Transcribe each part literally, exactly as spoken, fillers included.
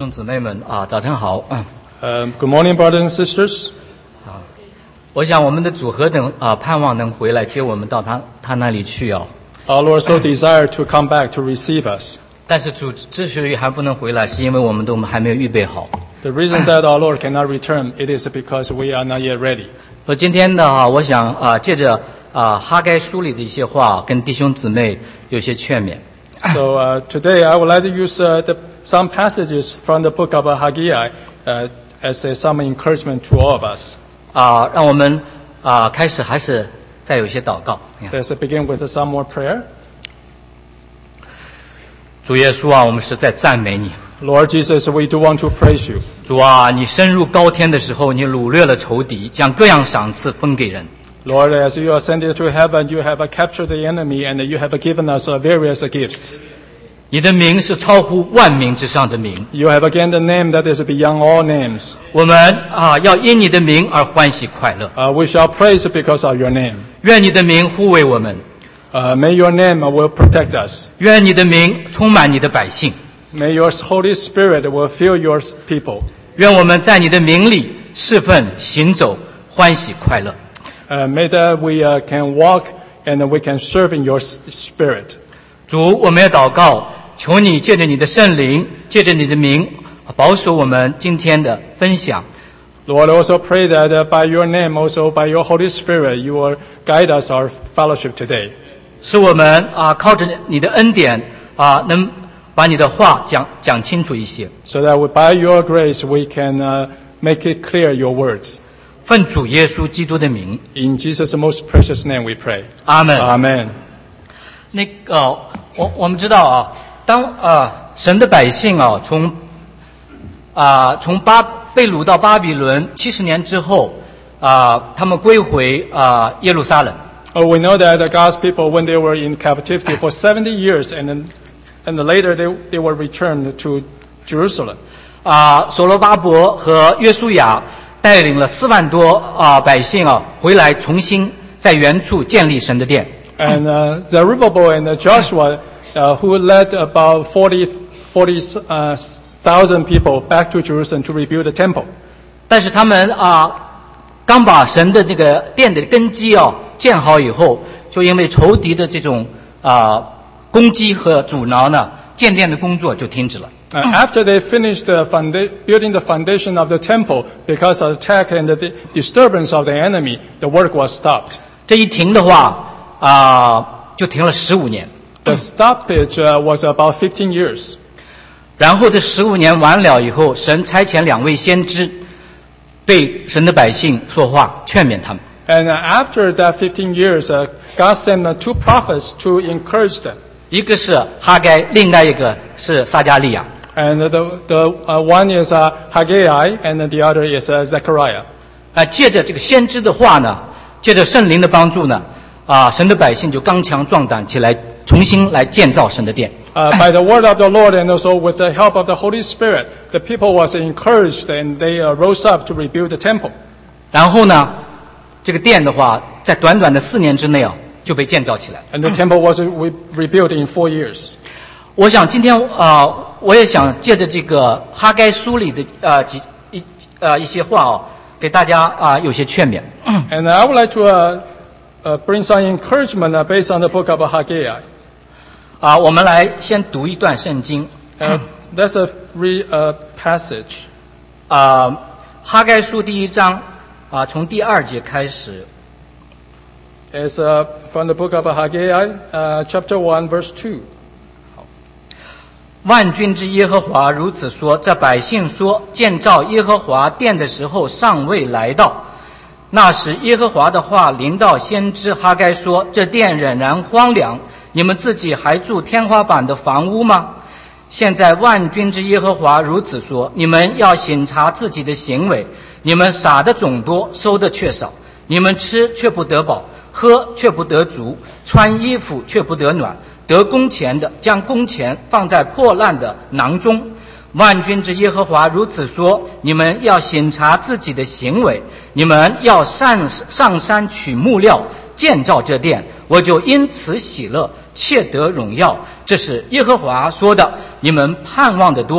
兄姊妹们啊，早晨好。嗯 Um, good morning, brothers and sisters. 啊，我想我们的主何等啊，盼望能回来接我们到他他那里去哦。 Our Lord so desire to come back to receive us. 但是主之所以还不能回来，是因为我们都还没有预备好。 The reason that our Lord cannot return, it is because we are not yet ready. 我今天的啊，我想啊，借着啊哈该书里的一些话，跟弟兄姊妹有些劝勉。 So uh, today I would like to use uh, the, some passages from the book of Haggai uh, as uh, some encouragement to all of us. 啊，让我们啊开始还是再有一些祷告。 Let's begin with some more prayer. 主耶稣啊，我们是在赞美你。 Lord Jesus, we do want to praise you. 主啊，你升入高天的时候，你掳掠了仇敌，将各样赏赐分给人。 Lord, as you ascended to heaven, you have captured the enemy and you have given us various gifts. 你的名是超乎万名之上的名。 You have gained a name that is beyond all names. 我们啊，要因你的名而欢喜快乐。 Uh, we shall praise because of your name. 愿你的名护卫我们， Uh, may your name will protect us. 愿你的名充满你的百姓， May your Holy Spirit will fill your people. 愿我们在你的名里侍奉行走，欢喜快乐。 Uh, may that we uh, can walk and we can serve in your spirit. 主，我们也祷告，求你借着你的圣灵，借着你的名，保守我们今天的分享。 Lord, also pray that uh, by your name, also by your Holy Spirit, you will guide us our fellowship today. 使我们啊靠着你的恩典啊，能把你的话讲讲清楚一些。 So that we, by your grace we can uh, make it clear your words. 奉主耶稣基督的名， In Jesus' most precious name we pray. 阿门。 Amen. 那个，我我们知道啊，当啊神的百姓啊从啊从巴被掳到巴比伦七十年之后啊，他们归回啊耶路撒冷。 Oh, we know that the God's people, when they were in captivity for seventy years, and then, and then later they they were returned to Jerusalem. 啊，所罗巴伯和约书亚带领了四万多啊百姓啊回来，重新在原处建立神的殿。 And uh, Zerubbabel and uh, Joshua, uh, who led about forty thousand people back to Jerusalem to rebuild the temple. 但是他们啊，刚把神的这个殿的根基啊建好以后，就因为仇敌的这种啊攻击和阻挠呢，建殿的工作就停止了。 Uh, after they finished the founda- building the foundation of the temple, because of attack and the disturbance of the enemy, the work was stopped. 这一停的话啊，就停了十五年。 The stoppage uh, was about fifteen years. 然后这十五年完了以后，神差遣两位先知对神的百姓说话，劝勉他们。 And uh, after that fifteen years, uh, God sent uh, two prophets to encourage them. 一个是哈该，另外一个是撒迦利亚。 And uh, the, the uh, one is uh, Haggai, and the other is uh, Zechariah. 啊，借着这个先知的话呢，借着圣灵的帮助呢，啊，神的百姓就刚强壮胆起来，重新来建造神的殿。 Uh, by the word of the Lord and also with the help of the Holy Spirit, the people was encouraged and they uh, rose up to rebuild the temple. 然后呢，这个殿的话，在短短的四年之内啊，就被建造起来。 And the temple was re- rebuilt in four years. 我想今天啊、呃，我也想借着这个哈该书里的呃几一呃一些话哦，给大家啊、呃、有些劝勉。 And I would like to uh, uh, bring some encouragement uh, based on the book of Haggai. 啊，我们来先读一段圣经。 Uh, that's a re, uh, passage. 啊，哈该书第一章啊，从第二节开始。 It's uh, from the book of Haggai, uh, chapter one, verse two. 万军之耶和华如此说：这百姓说，建造耶和华殿的时候尚未来到。那时耶和华的话临到先知哈该说：这殿仍然荒凉，你们自己还住天花板的房屋吗？现在万军之耶和华如此说：你们要省察自己的行为，你们撒的种多，收的却少，你们吃却不得饱，喝却不得足，穿衣服却不得暖。得工钱的将工钱放在破烂的囊中。万军之耶和华如此说：你们要省察自己的行为，你们要上上山取木料建造这殿，我就因此喜乐，切得荣耀。这是耶和华说的。你们盼望的多，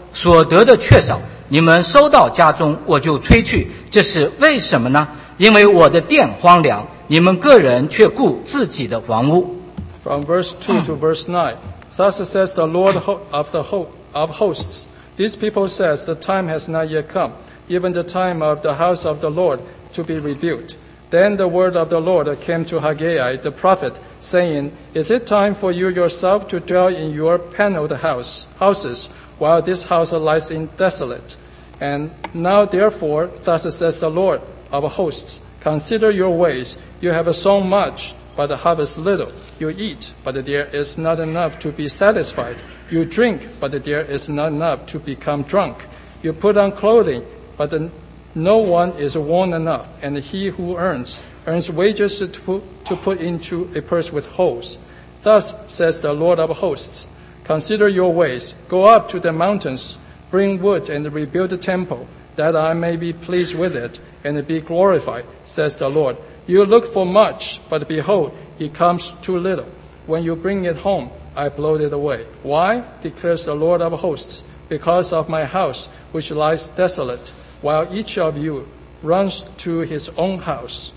所得的却少，你们收到家中，我就吹去。这是为什么呢？因为我的殿荒凉，你们个人却顾自己的房屋。 From verse two to verse nine, thus says the Lord of the ho- of hosts, these people says, the time has not yet come, even the time of the house of the Lord to be rebuilt. Then the word of the Lord came to Haggai the prophet, saying, Is it time for you yourself to dwell in your paneled house, houses, while this house lies in desolate? And now therefore, thus says the Lord of hosts, consider your ways. You have sown much, but harvest little. You eat, but there is not enough to be satisfied. You drink, but there is not enough to become drunk. You put on clothing, but no one is worn enough, and he who earns, earns wages to, to put into a purse with holes. Thus says the Lord of hosts, consider your ways. Go up to the mountains, bring wood and rebuild the temple, that I may be pleased with it and be glorified, says the Lord. You look for much, but behold, it comes too little. When you bring it home, I blow it away. Why? Declares the Lord of hosts, because of my house, which lies desolate, while each of you runs to his own house.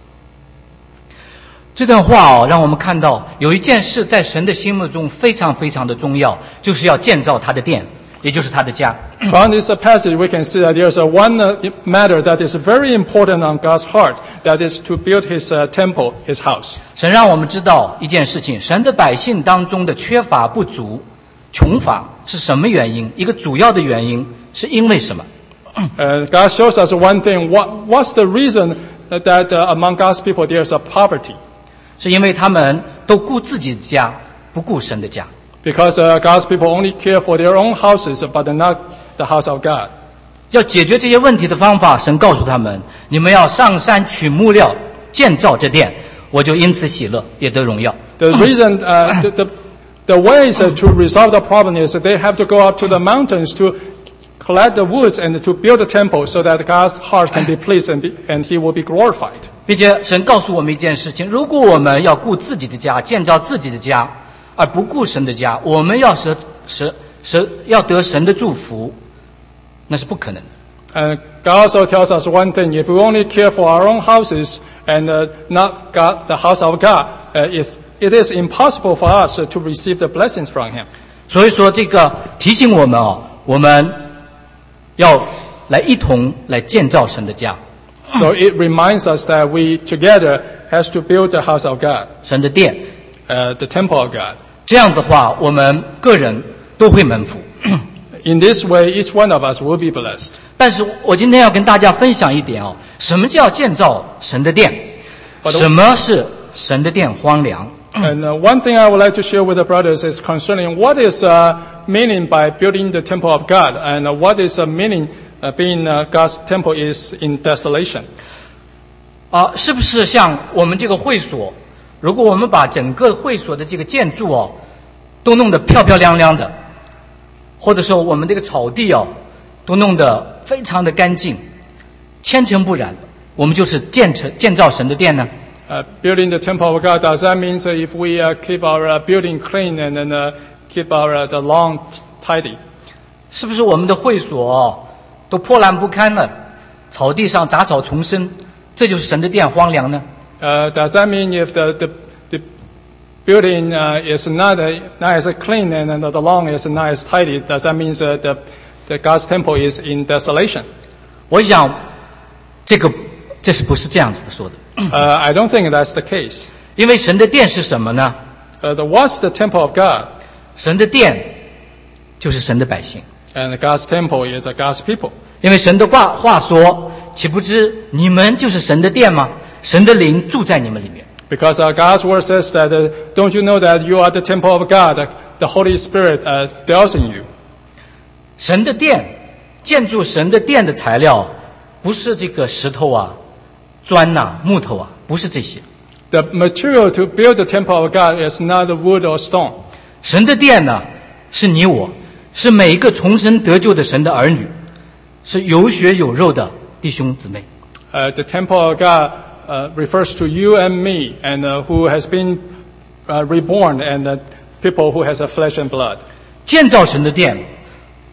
这段话哦，让我们看到有一件事在神的心目中非常非常的重要，就是要建造他的殿，也就是他的家。 From this passage, we can see that there's a one matter that is very important on God's heart, that is to build his uh, temple, his house. 神让我们知道一件事情，神的百姓当中的缺乏不足、穷乏是什么原因？一个主要的原因是因为什么？ Uh, God shows us one thing. What, what's the reason that uh, among God's people there's a poverty? 是因为他们都顾自己的家，不顾神的家。 Because uh, God's people only care for their own houses, but not the house of God. 要解决这些问题的方法，神告诉他们：你们要上山取木料，建造这殿，我就因此喜乐，也得荣耀。 The reason, uh, the, the, the ways uh, to resolve the problem is that they have to go up to the mountains to collect the woods and to build a temple so that God's heart can be pleased and, be, and he will be glorified. 并且神告诉我们一件事情：如果我们要顾自己的家，建造自己的家，而不顾神的家，我们要神神神要得神的祝福，那是不可能的。 And God also tells us one thing: if we only care for our own houses and uh, not God, the house of God, uh, it, it is impossible for us to receive the blessings from Him. 所以说，这个提醒我们哦，我们要来一同来建造神的家。 So it reminds us that we together has to build the house of God, 神的殿， uh, the temple of God. 这样的话，我们个人都会蒙福。 In this way, each one of us will be blessed. 但是我今天要跟大家分享一点哦，什么叫建造神的殿？什么是神的殿荒凉？ And uh, one thing I would like to share with the brothers is concerning what is uh, meaning by building the temple of God, and uh, what is uh, meaning uh, being uh, God's temple is in desolation. 啊，是不是像我们这个会所？如果我们把整个会所的这个建筑哦，都弄得漂漂亮亮的，或者说我们这个草地哦，都弄得非常的干净，千尘不染，我们就是建成建造神的殿呢？ Uh, building the temple of God, does that mean that if we uh, keep our uh, building clean and then uh, keep our uh, the lawn tidy? 是不是我们的会所哦，都破烂不堪了，草地上杂草丛生，这就是神的殿荒凉呢？ Uh, does that mean if the the, the building uh, is not uh, not as clean and uh, the lawn is not as tidy? Does that mean that the, the God's temple is in desolation? 我想，这个这是不是这样子的说的？ Uh, I don't think that's the case. 因为神的殿是什么呢？ Uh, the, what's the temple of God? 神的殿就是神的百姓。 And God's temple is uh, God's people. 因为神的话话说，岂不知你们就是神的殿吗？神的灵住在你们里面。 Because uh, God's word says that, uh, don't you know that you are the temple of God, uh, the Holy Spirit uh, dwells in you. 神的殿，建筑神的殿的材料，不是这个石头啊、砖呐、啊、木头啊，不是这些。 The material to build the temple of God is not wood or stone. 神的殿呢，是你我，是每一个重生得救的神的儿女，是有血有肉的弟兄姊妹。 Uh, the temple of God uh, refers to you and me, and uh, who has been uh, reborn, and uh, people who has a flesh and blood. 建造神的殿，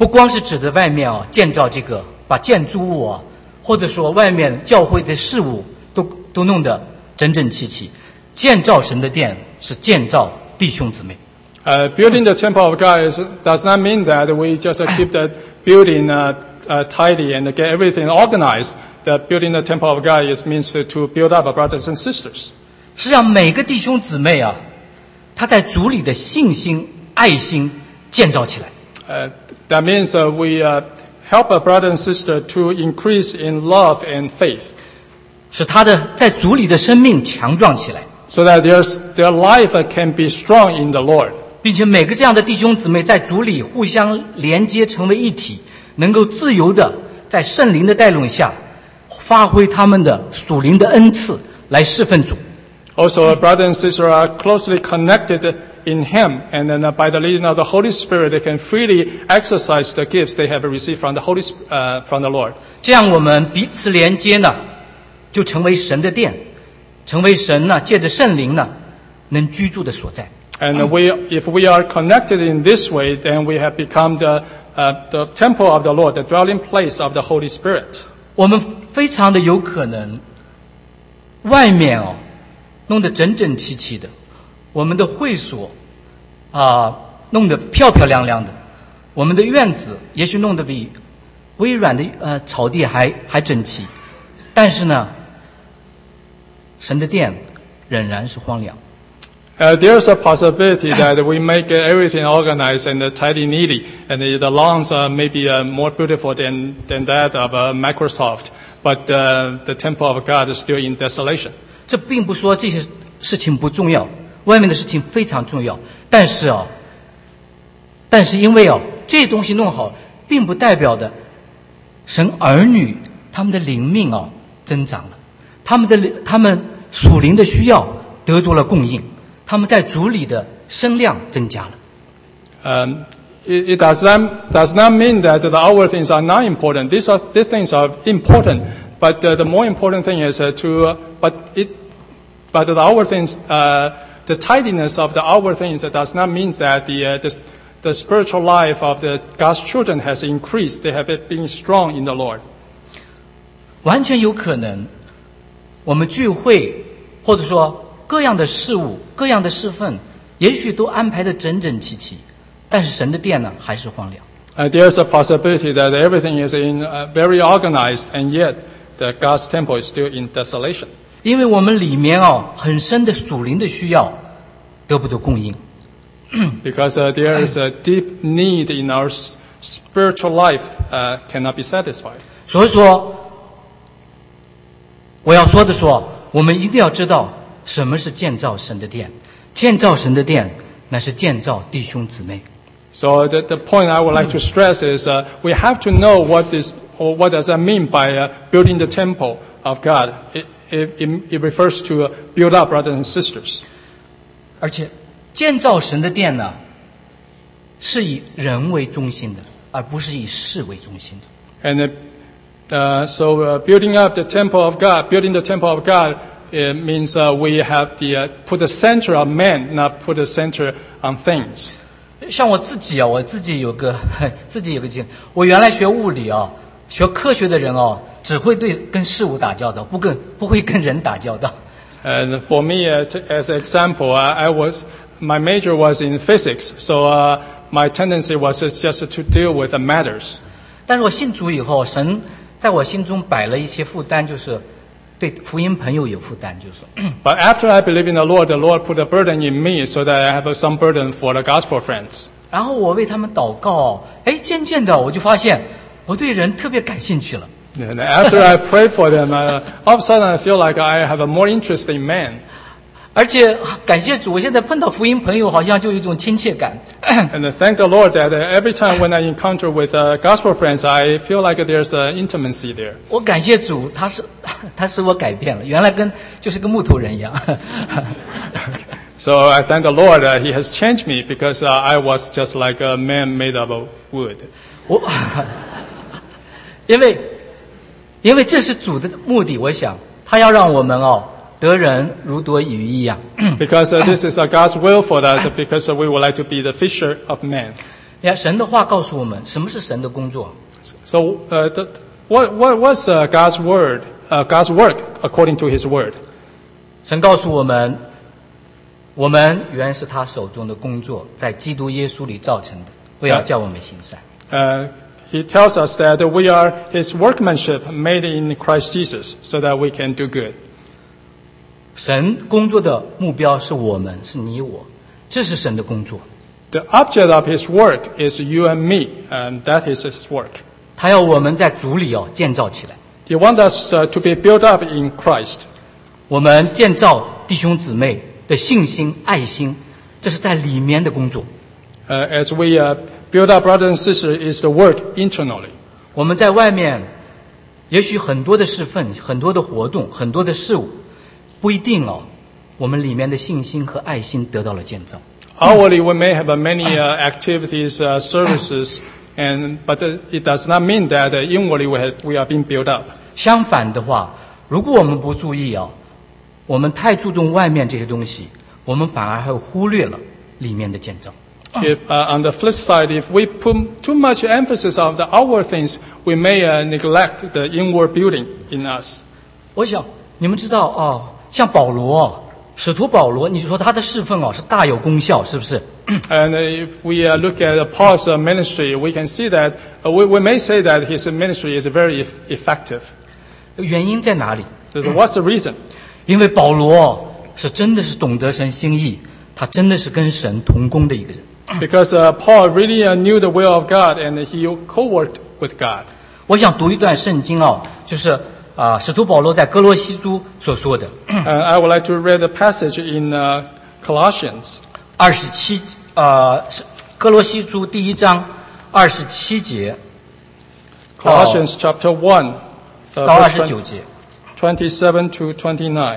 不光是指的外面啊建造这个，把建筑物啊，或者说外面教会的事物都都弄得整整齐齐。建造神的殿是建造弟兄姊妹。 Uh, building the temple of God is, does not mean that we just uh, keep the building uh, uh, tidy and get everything organized. The building the temple of God is means to, to build up our brothers and sisters. 实际上，每个弟兄姊妹啊，他在主里的信心、爱心建造起来。 Uh, that means uh, we uh, help our brother and sister to increase in love and faith. 使他的在主里的生命强壮起来。 So that there's, their life uh, can be strong in the Lord. 并且每个这样的弟兄姊妹在主里互相连接，成为一体，能够自由的在圣灵的带领下，发挥他们的属灵的恩赐来侍奉主。 Also, our brother and sister are closely connected in Him, and then uh, by the leading of the Holy Spirit, they can freely exercise the gifts they have received from the Holy, uh, from the Lord. 这样我们彼此连接呢，就成为神的殿，成为神呢借着圣灵呢能居住的所在。 And we, if we are connected in this way, then we have become the, uh, the temple of the Lord, the dwelling place of the Holy Spirit. 我们非常的有可能，外面哦弄得整整齐齐的，我们的会所啊弄得漂漂亮亮的，我们的院子也许弄得比微软的呃草地还还整齐，但是呢，神的殿仍然是荒凉。 Uh, there's a possibility that we make everything organized and uh, tidy neatly, and the, the lawns are maybe uh, more beautiful than, than that of uh, Microsoft, but uh, the temple of God is still in desolation. 这并不说这些事情不重要，外面的事情非常重要，但是哦，但是因为哦这些东西弄好，并不代表的神儿女他们的灵命哦增长了，他们的他们属灵的需要得着了供应。他们在主里的声量增加了。 Um, it, it does not does not mean that the outward things are not important. These are these things are important, but uh, the more important thing is uh, to. Uh, but it, but the outward things, uh, the tidiness of the outward things does not mean that the uh, the, the spiritual life of the God's children has increased. They have been strong in the Lord. 完全有可能，我们聚会或者说。各样的事物，各样的侍奉，也许都安排得整整齐齐，但是神的殿呢，还是荒凉。 Uh, there's a possibility that everything is in uh, very organized, and yet the God's temple is still in desolation. 因为我们里面哦，很深的属灵的需要得不到供应。 Because uh, there is a deep need in our spiritual life uh, cannot be satisfied. 所以说，我要说的说，我们一定要知道。什么是建造神的殿？建造神的殿，那是建造弟兄姊妹。 So the, the point I would like to stress is uh, we have to know what is or what does that mean by uh, building the temple of God. It, it, it refers to uh, build up brothers and sisters. 而且建造神的殿呢，是以人为中心的，而不是以事为中心的。 And uh, so uh, building up the temple of God, building the temple of God. It means uh, we have the uh, put the center on man, not put the center on things. 像我自己啊，我自己有个自己有个经历。我原来学物理啊，学科学的人哦，只会对跟事物打交道，不跟不会跟人打交道。 And for me, uh, t- as an example, I, I was my major was in physics, so uh, my tendency was just to deal with the matters. 但是我信主以后，神在我心中摆了一些负担，就是。对福音朋友有负担，就是说。 But after I believe in the Lord, the Lord put a burden in me, so that I have some burden for the gospel friends. 然后我为他们祷告，哎，渐渐的我就发现我对人特别感兴趣了。 And after I pray for them, uh, all of a sudden I feel like I have a more interest in man. 而且感谢主，我现在碰到福音朋友，好像就有一种亲切感。 And thank the Lord that every time when I encounter with uh, gospel friends, I feel like there's an intimacy there. 我感谢主，他是他使我改变了，原来跟就是个木头人一样。 So I thank the Lord that He has changed me because uh, I was just like a man made of wood. 我因为因为这是主的目的，我想他要让我们哦。得人如得鱼一样。 Because uh, this is uh, God's will for us, because uh, we would like to be the fisher of men. 呀，神的话告诉我们，什么是神的工作？ So, uh, the, what, what was uh, God's word, uh, God's work according to His word? 神告诉我们，我们原是他手中的工作，在基督耶稣里造成的，为要叫我们行善。 Uh, he tells us that we are His workmanship made in Christ Jesus, so that we can do good. 神工作的目标是我们，是你我，这是神的工作。 The object of His work is you and me, and that is His work. 他要我们在主里哦建造起来。 He wants us uh, to be built up in Christ. 我们建造弟兄姊妹的信心、爱心，这是在里面的工作。 Uh, as we uh, build up brothers and sisters, is the work internally. 我们在外面，也许很多的侍奉、很多的活动、很多的事物，不一定哦，我们里面的信心和爱心得到了建造。 Outwardly, we may have uh, many uh, activities, uh, services, and but uh, it does not mean that uh, inwardly we, have, we are being built up. 相反的话，如果我们不注意啊，我们太注重外面这些东西，我们反而会忽略了里面的建造。 If, uh, on the flip side, if we put too much emphasis on the outward things, we may uh, neglect the inward building in us. 我想你们知道哦，像保罗哦，使徒保罗，你说他的侍奉哦是大有功效，是不是？ And uh, if we uh, look at Paul's uh, ministry, we can see that uh, we, we may say that his ministry is very eff- effective. 原因在哪里？ So what's the reason? 因为保罗哦是真的是懂得神心意，他真的是跟神同工的一个人。 Because uh, Paul really uh, knew the will of God and he co-worked with God. 我想读一段圣经哦，就是啊，使徒保罗在哥罗西书所说的 Uh, I would like to read a passage in uh, Colossians. 二十七呃，是哥罗西书第一章二十七节 Colossians chapter one, 到 uh, 二 verse 十九节。 twenty-seven to twenty-nine.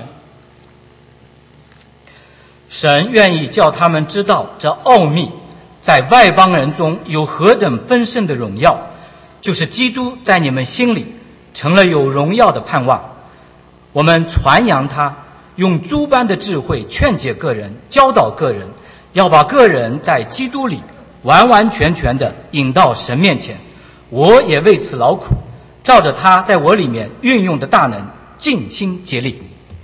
神愿意叫他们知道这奥秘，在外邦人中有何等丰盛的荣耀，就是基督在你们心里成了有荣耀的盼望。我们传扬他，用诸般的智慧劝解个人，教导个人，要把个人在基督里完完全全的引到神面前。我也为此劳苦，照着他在我里面运用的大能，尽心竭力。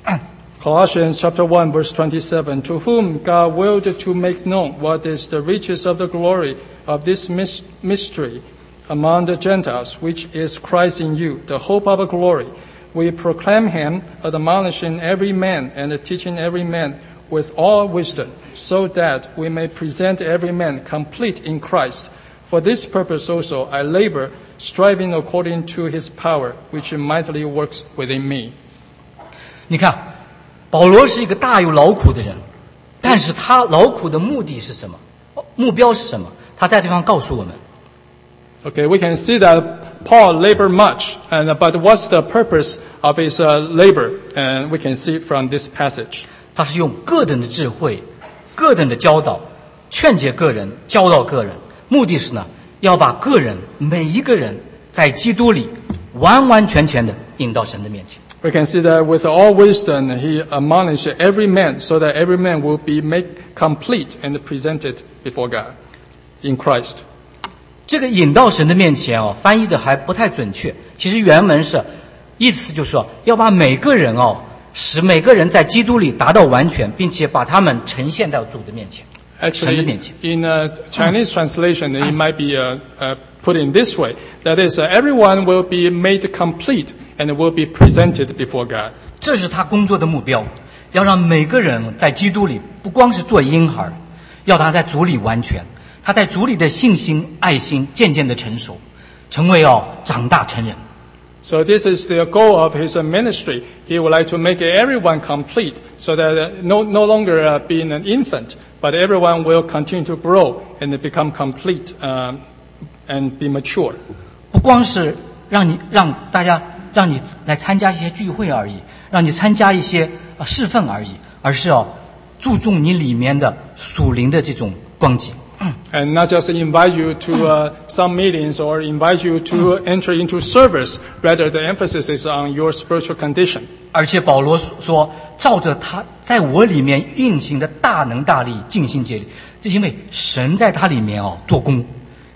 Colossians chapter one, verse twenty-seven, to whom God willed to make known what is the riches of the glory of this mys- mystery among the Gentiles, which is Christ in you, the hope of glory. We proclaim him, admonishing every man and teaching every man with all wisdom, so that we may present every man complete in Christ. For this purpose also I labor, striving according to his power, which mightily works within me. 你看，保罗是一个大有劳苦的人，但是他劳苦的目的是什么？目标是什么？他在这方告诉我们， Okay, we can see that Paul labored much, and but what's the purpose of his uh, labor? And we can see from this passage. 他是用各等的智慧、各等的教导，劝解个人、教导个人，目的是呢，要把个人每一个人在基督里完完全全的引到神的面前。 We can see that with all wisdom, he admonished every man, so that every man will be made complete and presented before God in Christ. 这个引到神的面前哦，翻译的还不太准确。其实原文是，意思就是说，要把每个人哦，使每个人在基督里达到完全，并且把他们呈现到主的面前。 Actually, in a Chinese translation, it might be uh, uh, put in this way. That is, uh, everyone will be made complete and will be presented before God. 这是他工作的目标，要让每个人在基督里不光是做婴孩，要他在主里完全，他在主里的信心、爱心渐渐的成熟，成为哦长大成人。 So this is the goal of his uh, ministry. He would like to make everyone complete, so that uh, no no longer uh, being an infant, but everyone will continue to grow and become complete um, and be mature. 不光是让你让大家让你来参加一些聚会而已，让你参加一些呃侍奉而已，而是哦注重你里面的属灵的这种光景。 And not just invite you to uh, some meetings or invite you to enter into service. Rather, the emphasis is on your spiritual condition. 而且保罗说，照着他在我里面运行的大能大力，尽心竭力，这因为神在他里面哦做工，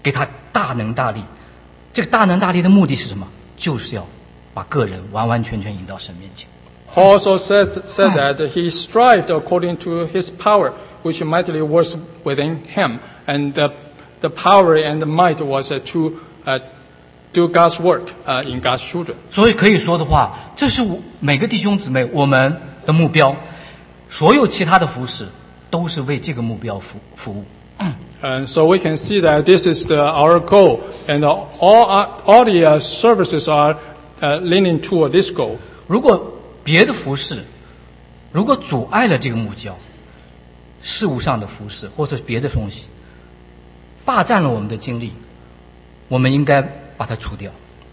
给他大能大力。这个大能大力的目的是什么？就是要把个人完完全全引到神面前。 Paul also said, said that he strived according to his power, which mightily works within him. And the, the power and the might was uh, to uh, do God's work uh, in God's children. 所以可以说的话，这是每个弟兄姊妹我们的目标。所有其他的服事都是为这个目标服服务。 And so we can see that this is the, our goal, and all, all the uh, services are uh, leaning toward this goal. 如果别的服事，如果阻碍了这个目标，事务上的服事或者别的东西，霸占了我们的精力，我们应该把它除掉。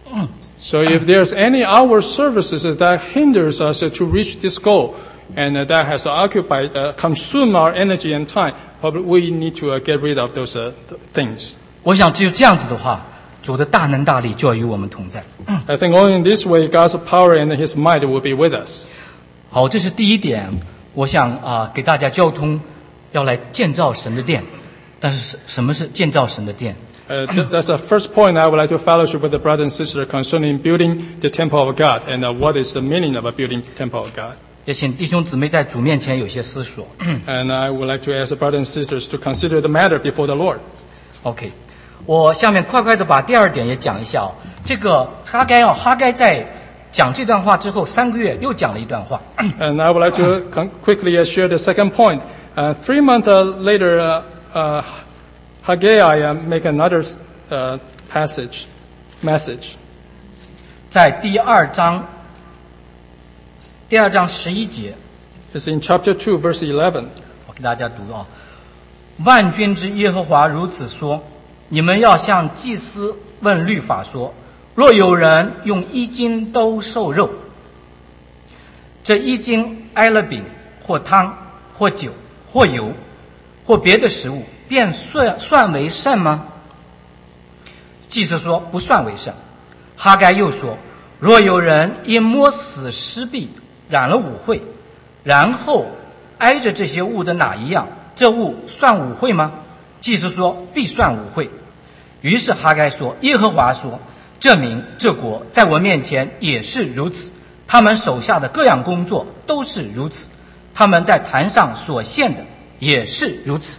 So if there's any outward services that hinders us to reach this goal, and uh, that has occupied, uh, consumed our energy and time, but we need to uh, get rid of those uh, th- things. 我想只有这样子的话，主的大能大力就要与我们同在。 I think only in this way God's power and His might will be with us. 好，这是第一点，我想啊、给大家交通，要来建造神的殿。但是什么是建造神的殿？ Uh, th- that's the first point I would like to fellowship with the brother and sister concerning building the temple of God, and uh, what is the meaning of a building the temple of God. 也请弟兄姊妹在主面前有些思索。 And I would like to ask the brothers and sisters to consider the matter before the Lord. OK， 我下面快快的把第二点也讲一下哦。这个哈该哦，哈该在讲这段话之后三个月又讲了一段话。 And I would like to con- quickly uh, share the second point. Uh, three months uh, later, uh, uh, Haggai uh, make another uh, passage, message. 在第二章，第二章十一节， It's in chapter two, verse eleven. 我给大家读啊。万军之耶和华如此说：你们要向祭司问律法说，若有人用一斤都受肉，这一斤挨了饼或汤或酒或油或别的食物，便算算为圣吗？祭司说不算为圣。哈该又说，若有人因摸死尸壁染了污秽，然后挨着这些物的哪一样，这物算污秽吗？祭司说必算污秽。于是哈该说，耶和华说，这民这国在我面前也是如此，他们手下的各样工作都是如此，他们在坛上所献的也是如此。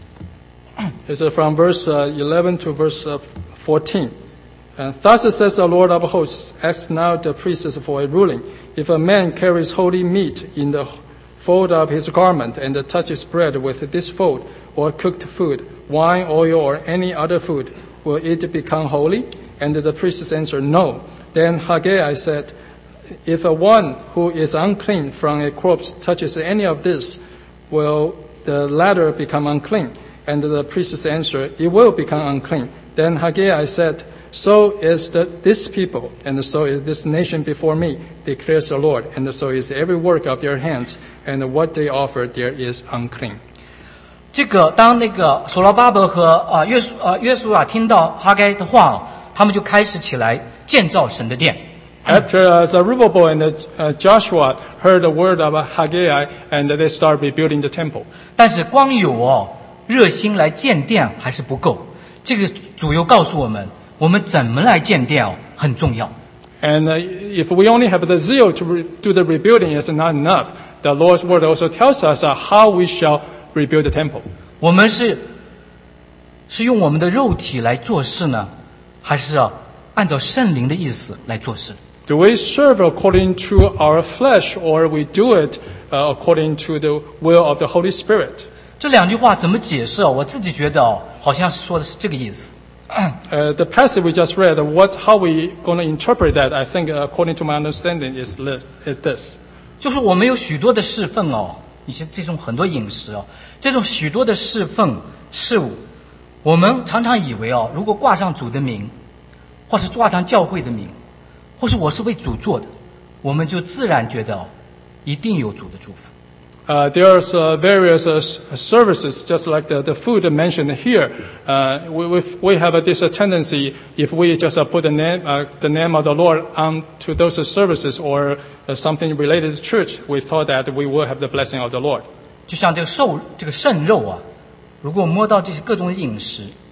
It's uh, from verse uh, eleven to verse uh, fourteen. And thus says the Lord of hosts, ask now the priests for a ruling. If a man carries holy meat in the fold of his garment and touches bread with this fold, or cooked food, wine, oil, or any other food, will it become holy? And the priests answered, no. Then Haggai said, if a one who is unclean from a corpse touches any of this, will the latter become unclean? And the priests answered, it will become unclean. Then Haggai said, so is the, this people, and so is this nation before me, declares the Lord, and so is every work of their hands, and what they offer there is unclean. 这个当那个所罗巴伯和啊约书啊约书亚听到哈该的话，他们就开始起来建造神的殿。 After uh, Zerubbabel and uh, Joshua heard the word of Haggai, and they started rebuilding the temple. 但是光有哦热心来建殿还是不够，这个主又告诉我们，我们怎么来建殿哦很重要。 And uh, if we only have the zeal to re- do the rebuilding, it's not enough. The Lord's word also tells us uh, how we shall rebuild the temple. 我们是是用我们的肉体来做事呢，还是啊按照圣灵的意思来做事？ Do we serve according to our flesh, or we do it uh, according to the will of the Holy Spirit? 这两句话怎么解释哦？我自己觉得哦，好像是说的是这个意思。 Uh, the passage we just read, what, how we going to interpret that, I think, uh, according to my understanding, is this, is this. 就是我们有许多的侍奉哦，以及这种很多饮食哦，这种许多的侍奉事物，我们常常以为哦，如果挂上主的名，或是挂上教会的名，或是我是为主做的，我们就自然觉得哦，一定有主的祝福。 Uh, there's uh, various uh, services, just like the, the food mentioned here. Uh, we, we, we have uh, this uh, tendency, if we just uh, put the name, uh, the name of the Lord onto those uh, services or uh, something related to church, we thought that we will have the blessing of the Lord. 就像这个兽这个圣肉啊，如果摸到这些各种饮食，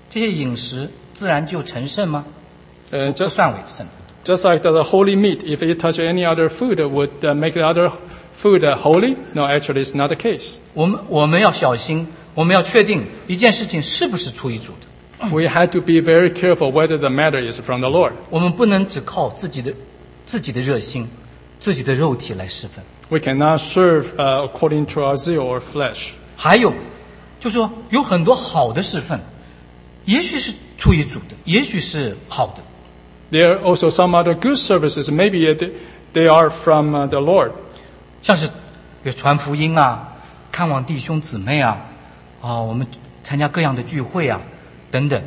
这些饮食自然就成圣吗？ Uh, 不 just, 算为圣。 just like the, the holy meat, if it touch any other food, would uh, make the other food uh, holy? No, actually, it's not the case. 我们我们要小心，我们要确定一件事情是不是出于主的。 We had to be very careful whether the matter is from the Lord. 我们不能只靠自己的自己的热心、自己的肉体来侍奉。 We cannot serve uh, according to our zeal or flesh. 还有，就说有很多好的侍奉，也许是出于主的，也许是好的。 There are also some other good services. Maybe it, they are from uh, the Lord. 像是有传福音啊，看望弟兄姊妹啊，啊，我们参加各样的聚会啊，等等。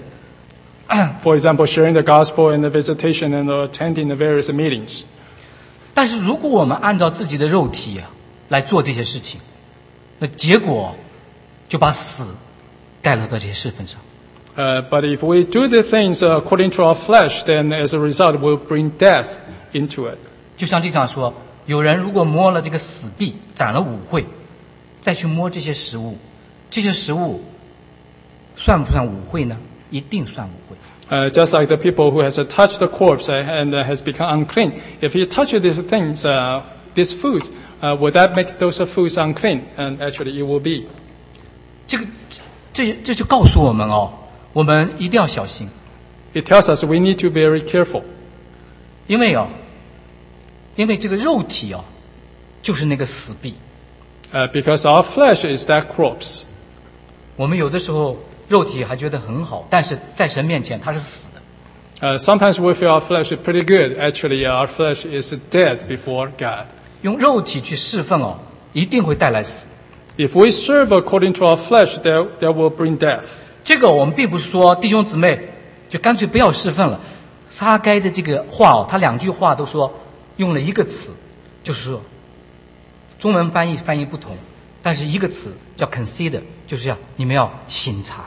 For example, sharing the gospel and the visitation and attending the various meetings. 但是如果我们按照自己的肉体啊来做这些事情，那结果就把死带到这些事份上。 Uh, but if we do the things uh, according to our flesh, then as a result, we'll bring death into it. 就像经常说，有人如果摸了这个死壁，斩了舞会，再去摸这些食物，这些食物算不算舞会呢？一定算舞会。 Uh, just like the people who has uh, touched the corpse uh, and uh, has become unclean. If you touch these things, uh, these foods, uh, would that make those uh, foods unclean? And actually, it will be. 这个这这就告诉我们哦，我们一定要小心， It tells us we need to be very careful. 因为哦，因为这个肉体哦，就是那个死壁。 Uh, because our flesh is that corpse. 我们有的时候肉体还觉得很好，但是在神面前它是死的。 Uh, sometimes we feel our flesh is pretty good. Actually, our flesh is dead before God. 用肉体去侍奉哦，一定会带来死。 If we serve according to our flesh, that, that will bring death. 这个我们并不是说弟兄姊妹就干脆不要侍奉了。撒该的这个话哦，他两句话都说用了一个词，就是说中文翻译翻译不同，但是一个词叫 consider， 就是要你们要省察。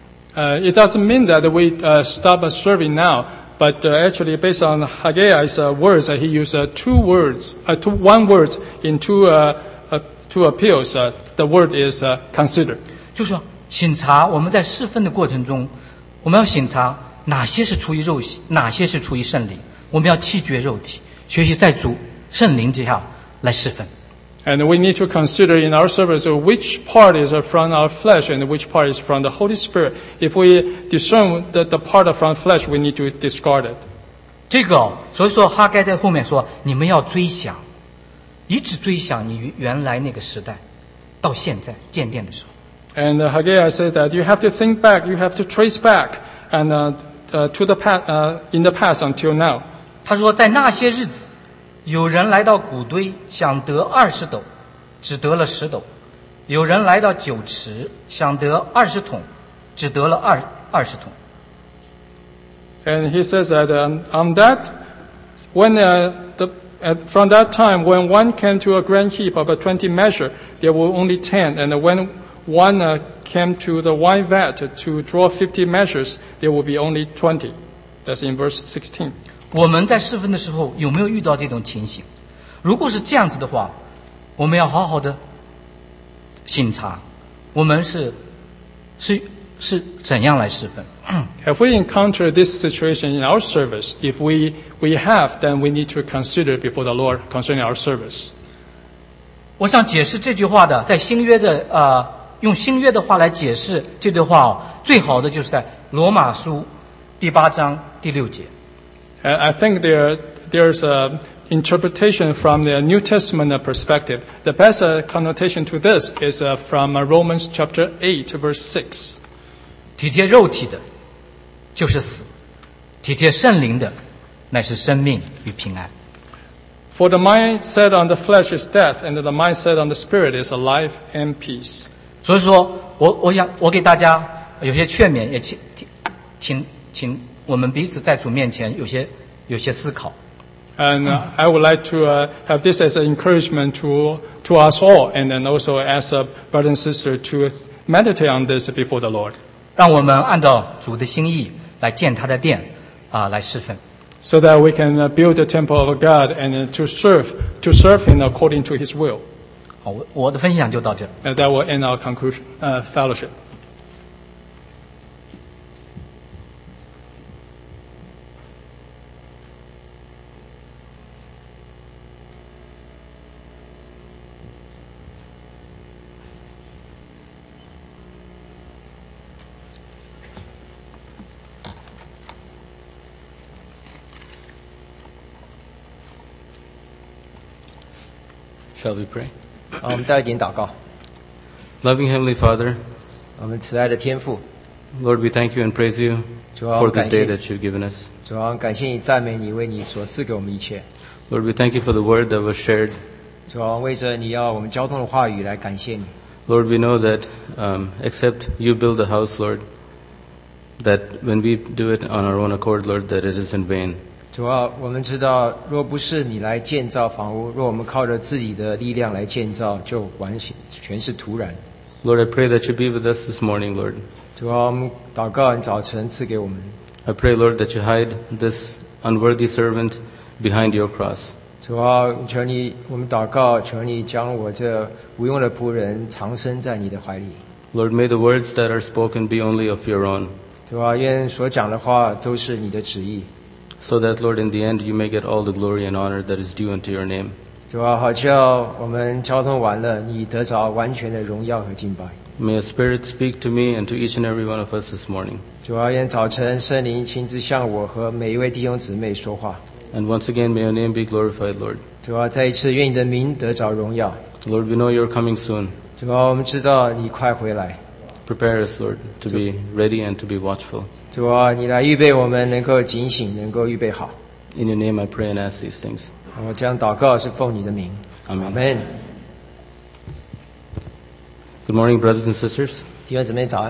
Uh, it doesn't mean that we uh, stop uh, serving now, but uh, actually, based on Haggai's uh, words, uh, he used uh, two words, uh, two, one word in two, uh, uh, two appeals. Uh, the word is uh, consider. 就是说省察我们在侍奉的过程中，我们要省察哪些是出于肉体，哪些是出于圣灵。我们要弃绝肉体，学习在主圣灵之下来侍奉。 And we need to consider in our service uh, which part is uh, from our flesh and which part is from the Holy Spirit. If we discern the, the part from flesh, we need to discard it. 这个、哦，所以说哈该在后面说，你们要追想，一直追想你原来那个时代，到现在建殿的时候。 And uh, Haggai says that you have to think back, you have to trace back, and uh, uh, to the past, uh, in the past until now. 他说，在那些日子，有人来到谷堆，想得二十斗，只得了十斗；有人来到酒池，想得二十桶，只得了二二十桶。 And he says that um, on that, when uh, the, at, from that time, when one came to a grand heap of a twenty measure, there were only ten, and when one uh, came to the wine vat to draw fifty measures, there will be only twenty. That's in verse sixteen. 我们在侍奉的时候有没有遇到这种情形？如果是这样子的话，我们要好好的省察，我们是是是怎样来侍奉。 Have we encountered this situation in our service? If we, we have, then we need to consider before the Lord concerning our service. 我想解释这句话的，在新约的呃，用新约的话来解释这句话哦，最好的就是在罗马书第八章第六节。 And I think there, there's a interpretation from the New Testament perspective. The best uh, connotation to this is uh, from uh, Romans chapter eight, verse six. 体贴肉体的，就是死；体贴圣灵的，乃是生命与平安。 For the mind set on the flesh is death, and the mind set on the spirit is a life and peace. 所以说我我想我给大家有些劝勉，也请请请我们彼此在主面前有些有些思考。 And uh, I would like to uh, have this as an encouragement to, to us all, and then also as a brother and sister to meditate on this before the Lord. 让我们按照主的心意来建他的殿啊、来侍奉。 So that we can uh, build the temple of God and uh, to serve to serve Him according to His will. 好，我我的分享就到这。 And that will end our conclusion, uh, fellowship. Shall we pray? 好，我们再一点祷告。 Loving Heavenly Father, 我们慈爱的天父， Lord, we thank you and praise you 主啊， for 我感 this 谢 day that you've given us. 主啊，感谢你，赞美你，为你所赐给我们一切。 Lord, we thank you for the word that was shared. 主啊，为着你要我们交通的话语来感谢你。 Lord, we know that um, except you build a house, Lord, that when we do it on our own accord, Lord, that it is in vain. 主啊，我们知道，若不是你来建造房屋，若我们靠着自己的力量来建造，就完全全是徒然。 Lord, I pray that you be with us this morning, Lord. 主啊，我们祷告你早晨赐给我们。 I pray, Lord, that you hide this unworthy servant behind your cross. 主啊，求你，我们祷告，求你将我这无用的仆人藏身在你的怀里。 Lord, may the words that are spoken be only of your own, 主啊，愿所讲的话都是你的旨意。 so that, Lord, in the end you may get all the glory and honor that is due unto your name. 主啊，好叫我们交通完了，你得着完全的荣耀和敬拜。 May your Spirit speak to me and to each and every one of us this morning. 主啊，愿早晨圣灵亲自向我和每一位弟兄姊妹说话。 And once again, may your name be glorified, Lord. 主啊，再一次愿你的名得着荣耀。 Lord, we know you're coming soon. 主啊，我们知道你快回来。 Prepare us, Lord, to be ready and to be watchful. 主啊，你来预备我们，能够警醒，能够预备好。 In your name I pray and ask these things. 我这样祷告是奉你的名。 Amen. 阿门。 Good morning, brothers and sisters. 弟兄姊妹早安。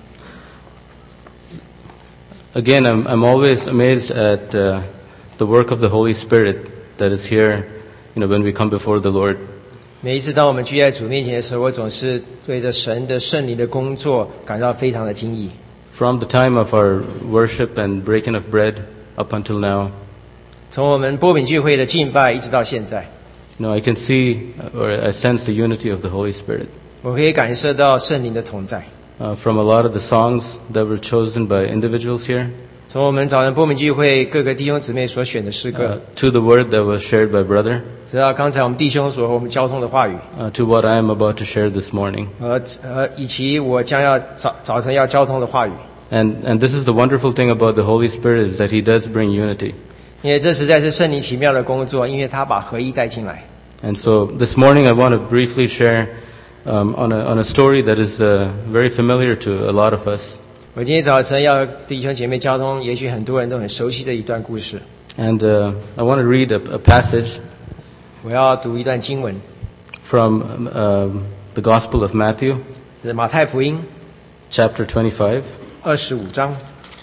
Again, I'm, I'm always amazed at uh, the work of the Holy Spirit that is here, you know, when we come before the Lord. 每一次当我们聚在主面前的时候，我总是对着神的圣灵的工作感到非常的惊异。 From the time of our worship and breaking of bread up until now, 从我们波饼聚会的敬拜一直到现在， you know, I can see or I sense the unity of the Holy Spirit. 我可以感受到圣灵的同在。 Uh, from a lot of the songs that were chosen by individuals here, 从我们早晨波饼聚会各个弟兄姊妹所选的诗 uh, 歌， to the word that was shared by brother, 直到刚才我们弟兄所和我们交通的话语， uh, to what I am about to share this morning. 和呃以及我将要早早晨要交通的话语， And, and this is the wonderful thing about the Holy Spirit is that He does bring unity. 因为这实在是圣灵奇妙的工作，因为他把合一带进来。 And so this morning I want to briefly share um, on, a, on a story that is uh, very familiar to a lot of us. 我今天早晨要和弟兄姐妹交通，也许很多人都很熟悉的一段故事。 And uh, I want to read a, a passage 我要读一段经文， from um, um, the Gospel of Matthew, 是马太福音 chapter twenty-five. 二十五章，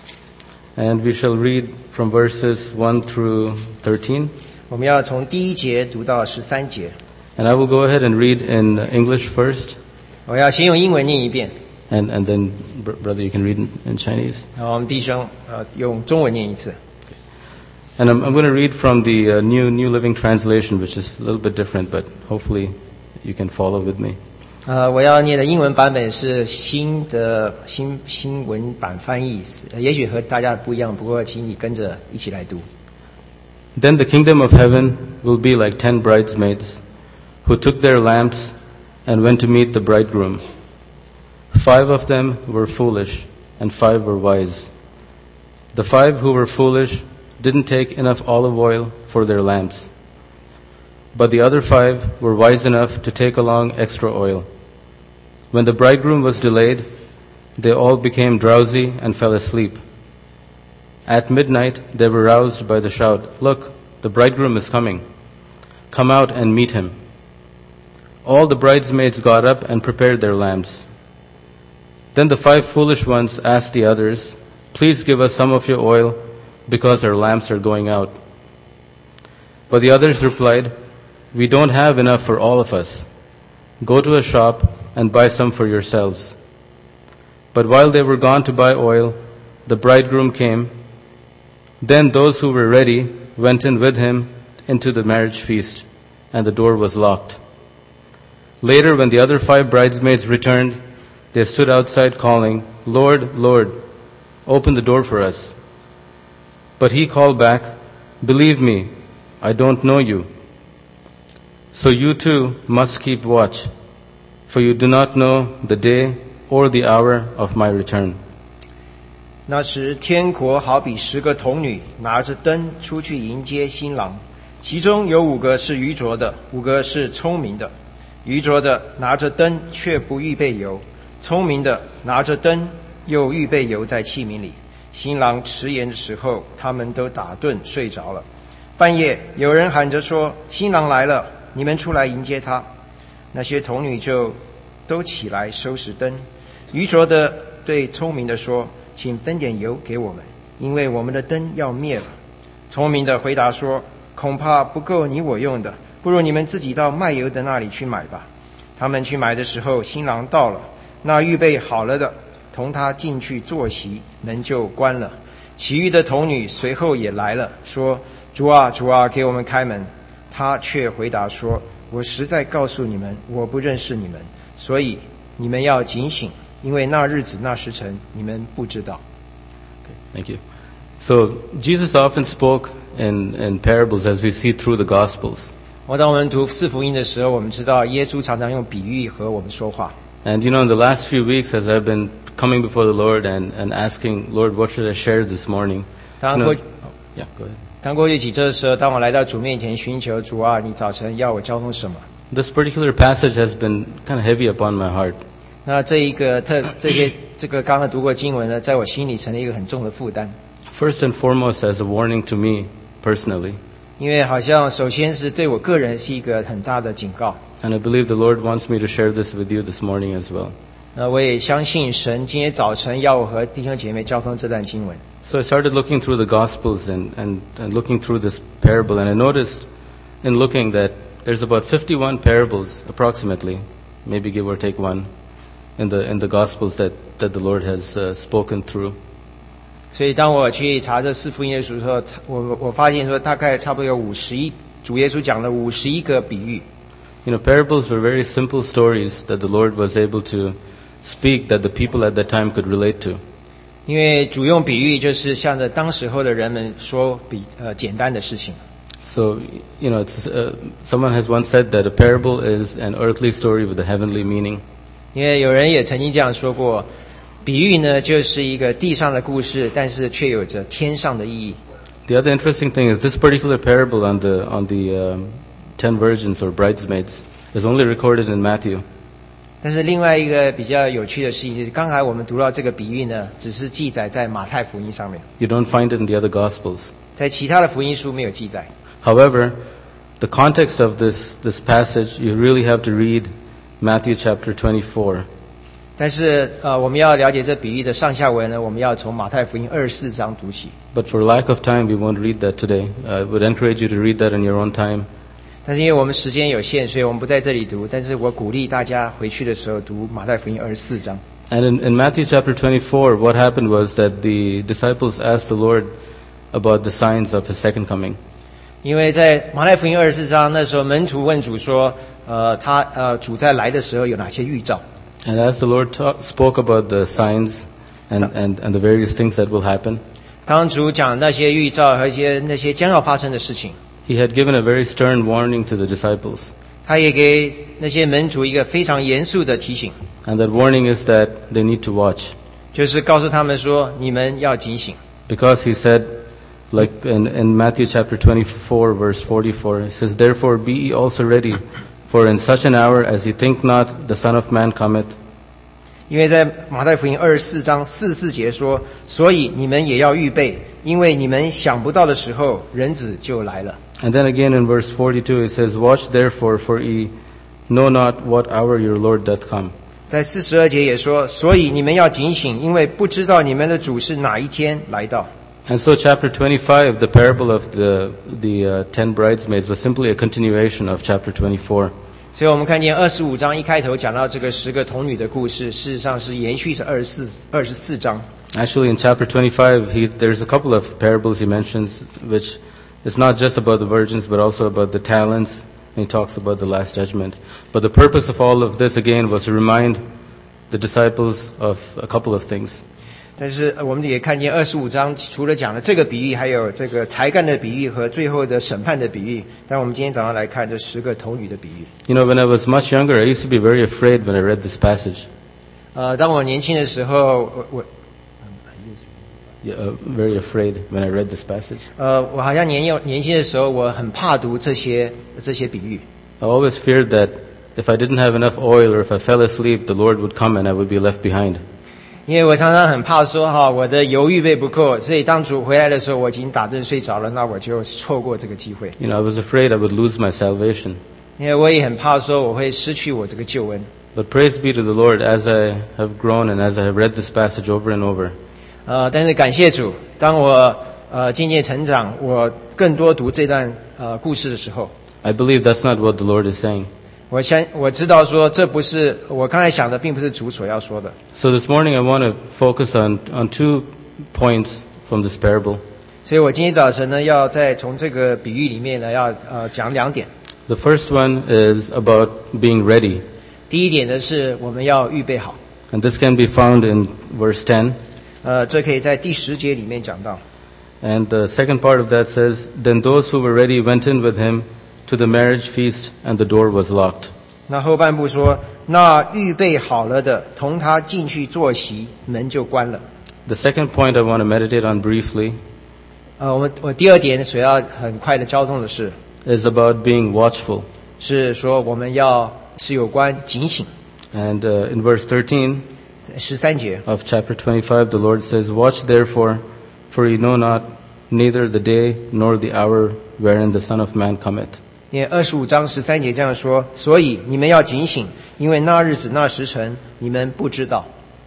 And we shall read from verses one through thirteen. 我们要从第一节读到十三节。 And I will go ahead and read in English first, 我要先用英文念一遍， and, and then, br- brother, you can read in, in Chinese. 然后我们弟兄呃用中文念一次。 And I'm, I'm going to read from the uh, New New Living Translation, which is a little bit different, but hopefully you can follow with me. 呃，我要念的英文版本是新的新新文版翻译，呃也许和大家不一样，不过请你跟着一起来读。 Then the kingdom of heaven will be like ten bridesmaids who took their lamps and went to meet the bridegroom. Five of them were foolish, and five were wise. The five who were foolish didn't take enough olive oil for their lamps. But the other five were wise enough to take along extra oil. When the bridegroom was delayed, they all became drowsy and fell asleep. At midnight they were roused by the shout, "Look, the bridegroom is coming. Come out and meet him." All the bridesmaids got up and prepared their lamps. Then the five foolish ones asked the others, "Please give us some of your oil, because our lamps are going out." But the others replied, "We don't have enough for all of us. Go to a shop and buy some for yourselves." But while they were gone to buy oil, the bridegroom came. Then those who were ready went in with him into the marriage feast, and the door was locked. Later, when the other five bridesmaids returned, they stood outside calling, "Lord, Lord, open the door for us." But he called back, "Believe me, I don't know you. So you too must keep watch, for you do not know the day or the hour of my return." 那时天国好比十个童女拿着灯出去迎接新郎， 其中有五个是愚拙的，五个是聪明的。愚拙的拿着灯却不预备油，聪明的拿着灯又预备油在器皿里。新郎迟延的时候，他们都打盹睡着了。半夜有人喊着说，新郎来了，你们出来迎接他。那些童女就都起来收拾灯。愚拙的对聪明的说，请分点油给我们，因为我们的灯要灭了。聪明的回答说，恐怕不够你我用的，不如你们自己到卖油的那里去买吧。他们去买的时候，新郎到了，那预备好了的同他进去坐席，门就关了。其余的童女随后也来了，说，主啊主啊，给我们开门。他却回答说，我实在告诉你们，我不认识你们，所以你们要警醒，因为那日子那时辰你们不知道。 Okay, thank you. So Jesus often spoke in, in parables as we see through the Gospels. 我当我们读四福音的时候，我们知道耶稣常常用比喻和我们说话。 And you know, in the last few weeks as I've been coming before the Lord and, and asking, Lord, what should I share this morning? 当 You 过 know, yeah, go ahead. 当过去几周的时候，当我来到主面前寻求主啊，你早晨要我交通什么？ This particular passage has been kind of heavy upon my heart. 那这一个特这些这个刚刚读过经文呢，在我心里成了一个很重的负担。 First and foremost as a warning to me personally. 因为好像首先是对我个人是一个很大的警告。 And I believe the Lord wants me to share this with you this morning as well. 那我也相信神今天早晨要我和弟兄姐妹交通这段经文。 So I started looking through the Gospels and, and, and looking through this parable, and I noticed in looking that there's about fifty-one parables approximately, maybe give or take one, in the, in the Gospels that, that the Lord has uh, spoken through. 所以当我去查这四福音的时候，我我发现说大概差不多有五十一，主耶稣讲了五十一个比喻。 You know, parables were very simple stories that the Lord was able to speak that the people at that time could relate to. 因为主用比喻就是向着当时候的人们说比呃简单的事情。 So, you know, it's, uh, someone has once said that a parable is an earthly story with a heavenly meaning. 因为有人也曾经这样说过，比喻呢就是一个地上的故事，但是却有着天上的意义。 The other interesting thing is this particular parable on the, on the um, ten virgins or bridesmaids is only recorded in Matthew. 但是另外一个比较有趣的事情就是，刚才我们读到这个比喻呢，只是记载在马太福音上面， You don't find it in the other Gospels. 在其他的福音书没有记载。 However, the context of this, this passage, you really have to read Matthew chapter twenty-four. 但是呃，我们要了解这比喻的上下文呢，我们要从马太福音二十四章读起。 But for lack of time, we won't read that today. I would encourage you to read that in your own time. 但是因为我们时间有限，所以我们不在这里读。但是我鼓励大家回去的时候读马太福音二十四章。 And in, in Matthew chapter twenty-four, what happened was that the disciples asked the Lord about the signs of His second coming. 因为在马太福音二十四章那时候，门徒问主说：“呃，他呃主在来的时候有哪些预兆？” And as the Lord talk, spoke about the signs and, and, and the various things that will happen, 当主讲那些预兆和一些那些将要发生的事情， He had given a very stern warning to the disciples. 他也给那些门徒一个非常严肃的提醒， And that warning is that they need to watch. 就是告诉他们说：“你们要警醒。” Because He said, like in, in Matthew chapter twenty-four, verse forty-four, He says, Therefore be ye also ready, for in such an hour as ye think not, the Son of Man cometh. 因为在马太福音二十四章四十四节说：“所以你们也要预备，因为你们想不到的时候，人子就来了。” And then again in verse forty-two, it says, Watch therefore, for ye know not what hour your Lord doth come. 在四十二节也说：“所以你们要警醒，因为不知道你们的主是哪一天来到。” And so chapter twenty-five, the parable of the, the uh, ten bridesmaids, was simply a continuation of chapter twenty-four. 所以我们看见二十五章一开头讲到这个十个童女的故事，事实上是延续是二十四二十四章。 Actually, in chapter twenty-five, he, there's a couple of parables he mentions, which is not just about the virgins, but also about the talents, and he talks about the last judgment. But the purpose of all of this, again, was to remind the disciples of a couple of things. 但是我们也看见二十五章除了讲了这个比喻，还有这个才干的比喻和最后的审判的比喻。但我们今天早上来看这十个童女的比喻。 You know, when I was much younger, I used to be very afraid when I read this passage. 呃，当我年轻的时候，我我 uh, very afraid when I read this passage. 呃，我好像年幼年轻的时候，我很怕读这些这些比喻。 I always feared that if I didn't have enough oil or if I fell asleep, the Lord would come and I would be left behind. 因为我常常很怕说哈，我的油预备不够，所以当主回来的时候，我已经打盹睡着了，那我就错过这个机会。 You know, I was afraid I would lose my salvation. 因为我也很怕说我会失去我这个救恩。 But praise be to the Lord, as I have grown and as I have read this passage over and over, 呃，但是感谢主，当我呃渐渐成长，我更多读这段呃故事的时候， I believe that's not what the Lord is saying. 我相我知道说这不是我刚才想的，并不是主所要说的。 So this morning I want to focus on, on two points from this parable. 所以我今天早晨呢，要再从这个比喻里面呢，要呃讲两点。 The first one is about being ready. 第一点呢，是我们要预备好。 And this can be found in verse ten. 呃，这可以在第十节里面讲到。 And the second part of that says, Then those who were ready went in with him to the marriage feast, and the door was locked. 那后半部说，那预备好了的，同他进去坐席，门就关了。 The second point I want to meditate on briefly 呃，我们我第二点所要很快的交通的是， is about being watchful. 是说我们要是有关警醒。 And uh, in verse thirteen 在十三节， of chapter twenty-five, the Lord says, Watch therefore, for ye know not neither the day nor the hour wherein the Son of Man cometh. 因为二十五章十三节这样说，所以你们要警醒，因为那日子那时辰你们不知道。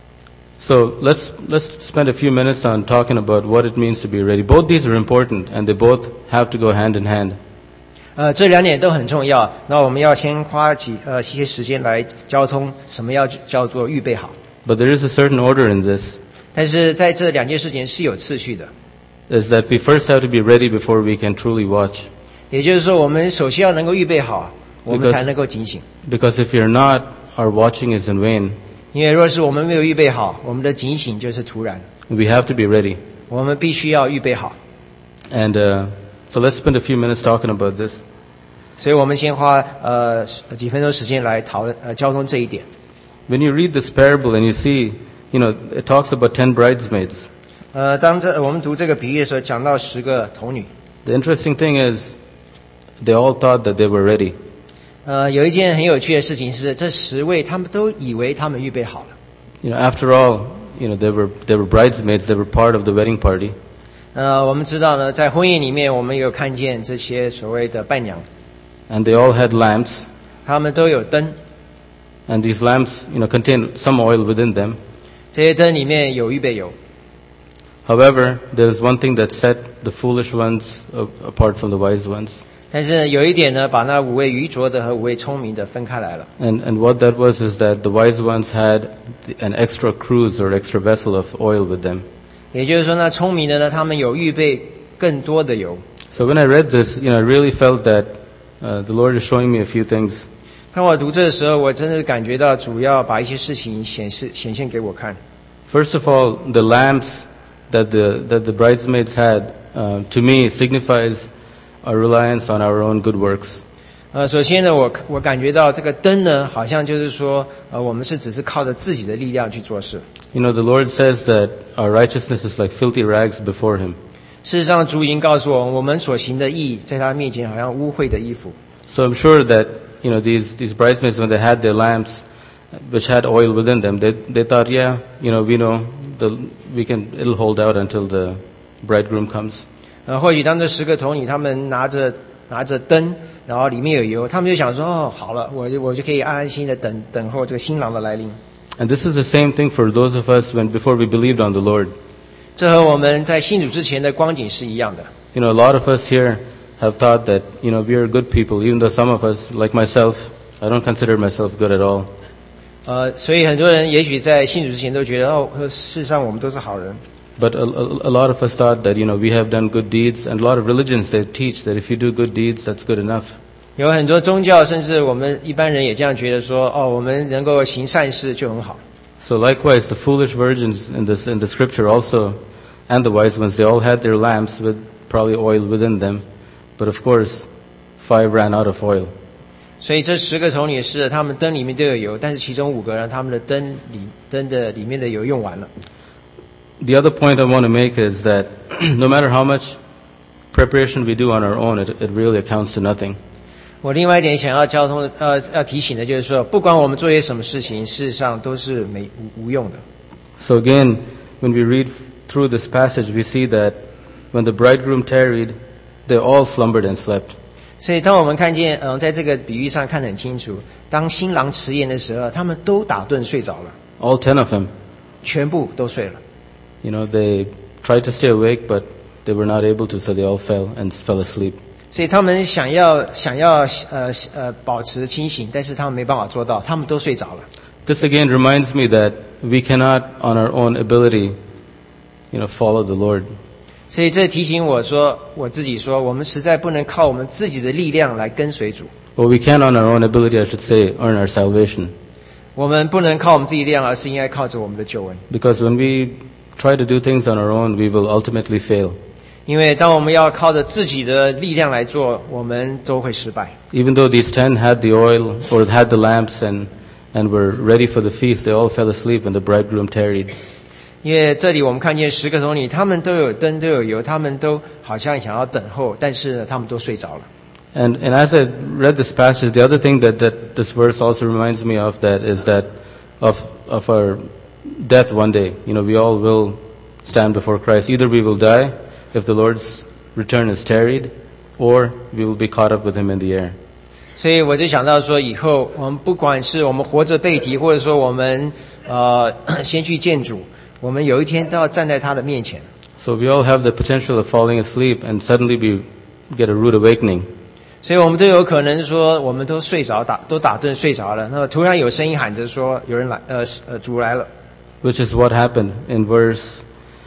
So let's let's spend a few minutes on talking about what it means to be ready. Both these are important, and they both have to go hand in hand. 呃，这两点都很重要。那我们要先花几呃一些时间来交通，什么要叫做预备好。 But there is a certain order in this, 但是在这两件事情是有次序的， is that we first have to be ready before we can truly watch. 也就是说，我们首先要能够预备好，我们 Because- 才能够警醒。 Because if you're not, our watching is in vain. 因为若是我们没有预备好，我们的警醒就是徒然。 We have to be ready. 我们必须要预备好。 And uh, so let's spend a few minutes talking about this. 所以我们先花呃几分钟时间来讨论呃交通这一点。 When you read this parable and you see, you know, it talks about ten bridesmaids. 呃，当这我们读这个比喻的时候，讲到十个童女。 The interesting thing is, they all thought that they were ready. 呃，有一件很有趣的事情是，这十位他们都以为他们预备好了。 You know, after all, you know, they were they were bridesmaids. They were part of the wedding party. 呃，我们知道呢，在婚姻里面，我们有看见这些所谓的伴娘， And they all had lamps. 他们都有灯， And these lamps, you know, contain some oil within them. 这些灯里面有预备油。 However, there is one thing that set the foolish ones a- apart from the wise ones. 但是有一点呢，把那五位愚拙的和五位聪明的分开来了。 And and what that was is that the wise ones had the, an extra cruse or extra vessel of oil with them. 也就是说，那聪明的呢，他们有预备更多的油。 So when I read this, you know, I really felt that uh, the Lord is showing me a few things. 当我读这的时候，我真的感觉到主要把一些事情显示显现给我看。 First of all, the lamps that the that the bridesmaids had, uh, to me, signifies our reliance on our own good works. 呃，首先呢，我我感觉到这个灯呢，好像就是说，呃，我们是只是靠着自己的力量去做事。 You know, the Lord says that our righteousness is like filthy rags before Him. 事实上，主已经告诉我们，我们所行的义，在他面前好像污秽的衣服。 So I'm sure that, you know, these, these bridesmaids, when they had their lamps, which had oil within them, they, they thought, yeah, you know, we know, the, we can, it'll hold out until the bridegroom comes. 呃，或许当这十个童女他们拿着拿着灯，然后里面有油，他们就想说，哦，好了，我就我就可以安安心的等等候这个新郎的来临。 And this is the same thing for those of us when, before we believed on the Lord. 这和我们在信主之前的光景是一样的。 You know, a lot of us here have thought that, you know, we are good people, even though some of us, like myself, I don't consider myself good at all. 呃，所以很多人也许在信主之前都觉得，哦，事实上我们都是好人。 But a, a, a lot of us thought that, you know, we have done good deeds, and a lot of religions, they teach that if you do good deeds, that's good enough. 有很多宗教，甚至我们一般人也这样觉得说，哦，我们能够行善事就很好。 So likewise, the foolish virgins in this in the scripture also, and the wise ones, they all had their lamps with probably oil within them, but of course, five ran out of oil. 所以这十个童女是他们灯里面都有油，但是其中五个人他们的灯里灯的里面的油用完了。 the other point I want to make is that no matter how much preparation we do on our own, it, it really accounts to nothing. 我另外一点想要交通呃要提醒的就是说，不管我们做些什么事情，事实上都是没无无用的。 So again, when we read through this passage, we see that when the bridegroom tarried, they all slumbered and slept. 所以当我们看见嗯、呃、在这个比喻上看得很清楚，当新郎迟延的时候，他们都打盹睡着了， All ten of them. 全部都睡了。 You know, they tried to stay awake, but they were not able to, so they all fell and fell asleep. 所以他们想要想要呃呃保持清醒，但是他们没办法做到，他们都睡着了。 This again reminds me that we cannot, on our own ability, you know, follow the Lord. 所以这提醒我说，我自己说，我们实在不能靠我们自己的力量来跟随主。 Well, we can, on our own ability, I should say, earn our salvation. 我们不能靠我们自己力量，而是应该靠着我们的救恩。 Because when we try to do things on our own, we will ultimately fail. 因为当我们要靠着自己的力量来做，我们都会失败。 Even though these ten had the oil or had the lamps and, and were ready for the feast, they all fell asleep when the bridegroom tarried. 因为这里我们看见十个童女，他们都有灯，都有油，他们都好像想要等候，但是呢，他们都睡着了。 And, and as I read this passage, the other thing that, that this verse also reminds me of that is that of, of our death one day. You know, we all will stand before Christ. Either we will die if the Lord's return is tarried, or we will be caught up with Him in the air. 所以我就想到说，以后我们不管是我们活着被提，或者说我们呃先去见主，我们有一天都要站在他的面前。 So we all have the potential of falling asleep and suddenly we get a rude awakening. 所以我们都有可能说，我们都睡着打都打盹睡着了，那么突然有声音喊着说，有人来，呃呃，主来了。 Which is what happened in verse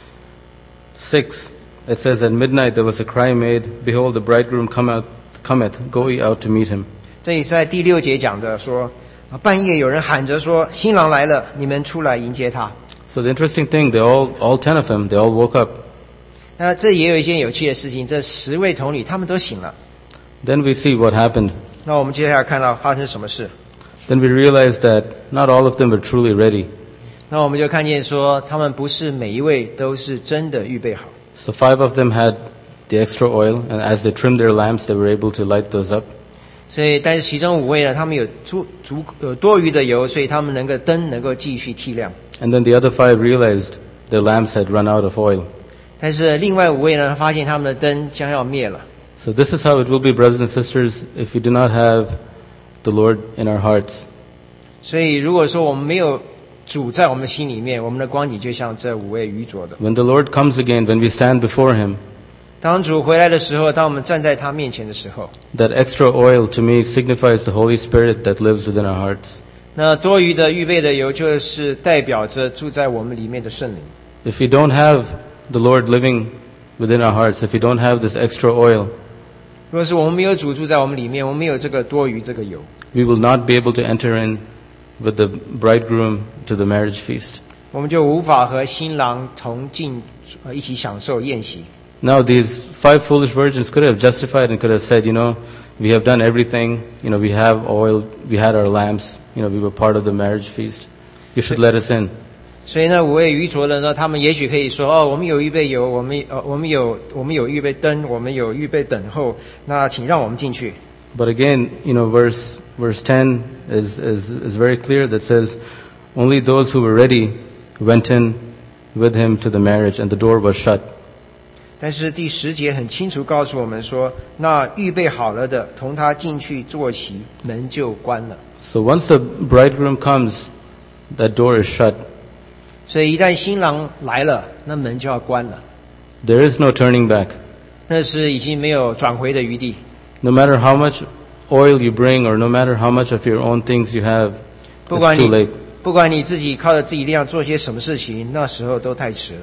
six. It says, At midnight there was a cry made, Behold, the bridegroom come out, cometh, go ye out to meet him. 这里是在第六节讲的说，啊，半夜有人喊着说，新郎来了，你们出来迎接他。 So the interesting thing, they all, all ten of them, they all woke up. 那这也有一件有趣的事情，这十位童女她们都醒了。 Then we see what happened. 那我们接下来看到发生什么事。 Then we realize that not all of them were truly ready. 那我们就看见说，他们不是每一位都是真的预备好。 So five of them had the extra oil, and as they trimmed their lamps, they were able to light those up. 所以，但是其中五位呢，他们有足足有多余的油，所以他们能够灯能够继续替亮。 And then the other five realized their lamps had run out of oil. 但是另外五位呢，发现他们的灯将要灭了。 So this is how it will be, brothers and sisters, if we do not have the Lord in our hearts. 所以，如果说我们没有主在我们的心里面，我们的光景就像这五位愚拙的。 When the Lord comes again, when we stand before Him, 当主回来的时候，当我们站在他面前的时候， that extra oil to me signifies the Holy Spirit that lives within our hearts. 那多余的预备的油，就是代表着住在我们里面的圣灵。 If we don't have the Lord living within our hearts, if we don't have this extra oil, 如果是我们没有主住在我们里面，我们没有这个多余这个油， we will not be able to enter in with the bridegroom to the marriage feast. 我们就无法和新郎同进，呃，一起享受宴席。 Now these five foolish virgins could have justified and could have said, you know, we have done everything, you know, we have oil, we had our lamps, you know, we were part of the marriage feast. You should let us in. 所以呢，五位愚拙人呢，他们也许可以说：“哦，我们有预备油，我们呃，我们有我们有预备灯，我们有预备等候。那请让我们进去。” But again, you know, verse verse ten is, is, is very clear that says, only those who were ready went in with him to the marriage, and the door was shut. 但是第十节很清楚告诉我们说，那预备好了的，同他进去坐席，门就关了。 So once the bridegroom comes, that door is shut. 所以一旦新郎来了，那门就要关了， There is no turning back. 那是已经没有转回的余地。 No matter how much oil you bring, or no matter how much of your own things you have, 不管 it's too 你 late. 不管你自己靠着自己力量做些什么事情，那时候都太迟了。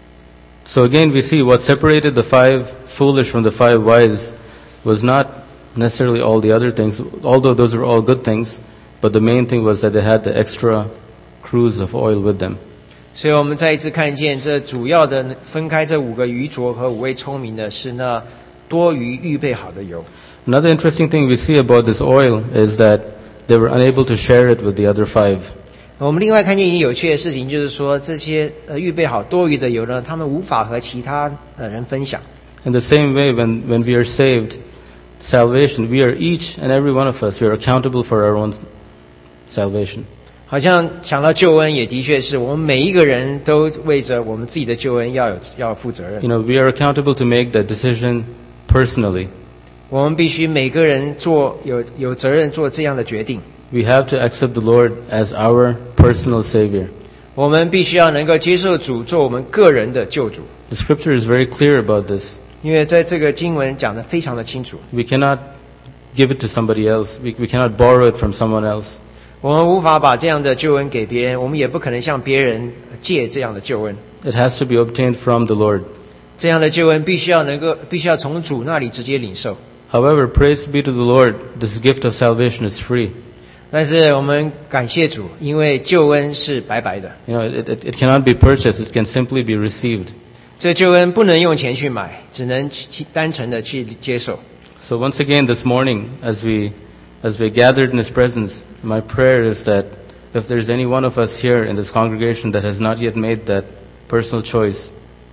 So again, we see what separated the five foolish from the five wise was not necessarily all the other things, although those were all good things, but the main thing was that they had the extra cruse of oil with them. 所以我们再一次看见，这主要的分开这五个愚拙和五位聪明的是那多余预备好的油。 Another interesting thing we see about this oil is that they were unable to share it with the other five. 我们另外看见一件有趣的事情，就是说这些呃预备好多余的油呢，他们无法和其他呃人分享。 In the same way, when, when we are saved, salvation, we are each and every one of us, we are accountable for our own salvation. 好像想到救恩，也的确是我们每一个人都为着我们自己的救恩要有要负责任。 You know, we are accountable to make that decision personally. 我们必须每个人做有有责任做这样的决定。 We have to accept the Lord as our personal Savior. 我们必须要能够接受主做我们个人的救主。 The Scripture is very clear about this. 因为在这个经文讲得非常的清楚。 We cannot give it to somebody else. We, we cannot borrow it from someone else. 我们无法把这样的救恩给别人，我们也不可能向别人借这样的救恩。 It has to be obtained from the Lord. 这样的救恩必须要能够，必须要从主那里直接领受。 However, praise be to the Lord, this gift of salvation is free. 但是我们感谢主，因为救恩是白白的。 You know, it, it, it cannot be purchased. It can simply be received. 这救恩不能用钱去买，只能去单纯的去接受。 So once again this morning, as we as we gathered in His presence, my prayer is that if there's any one of us here in this congregation that has not yet made that personal choice,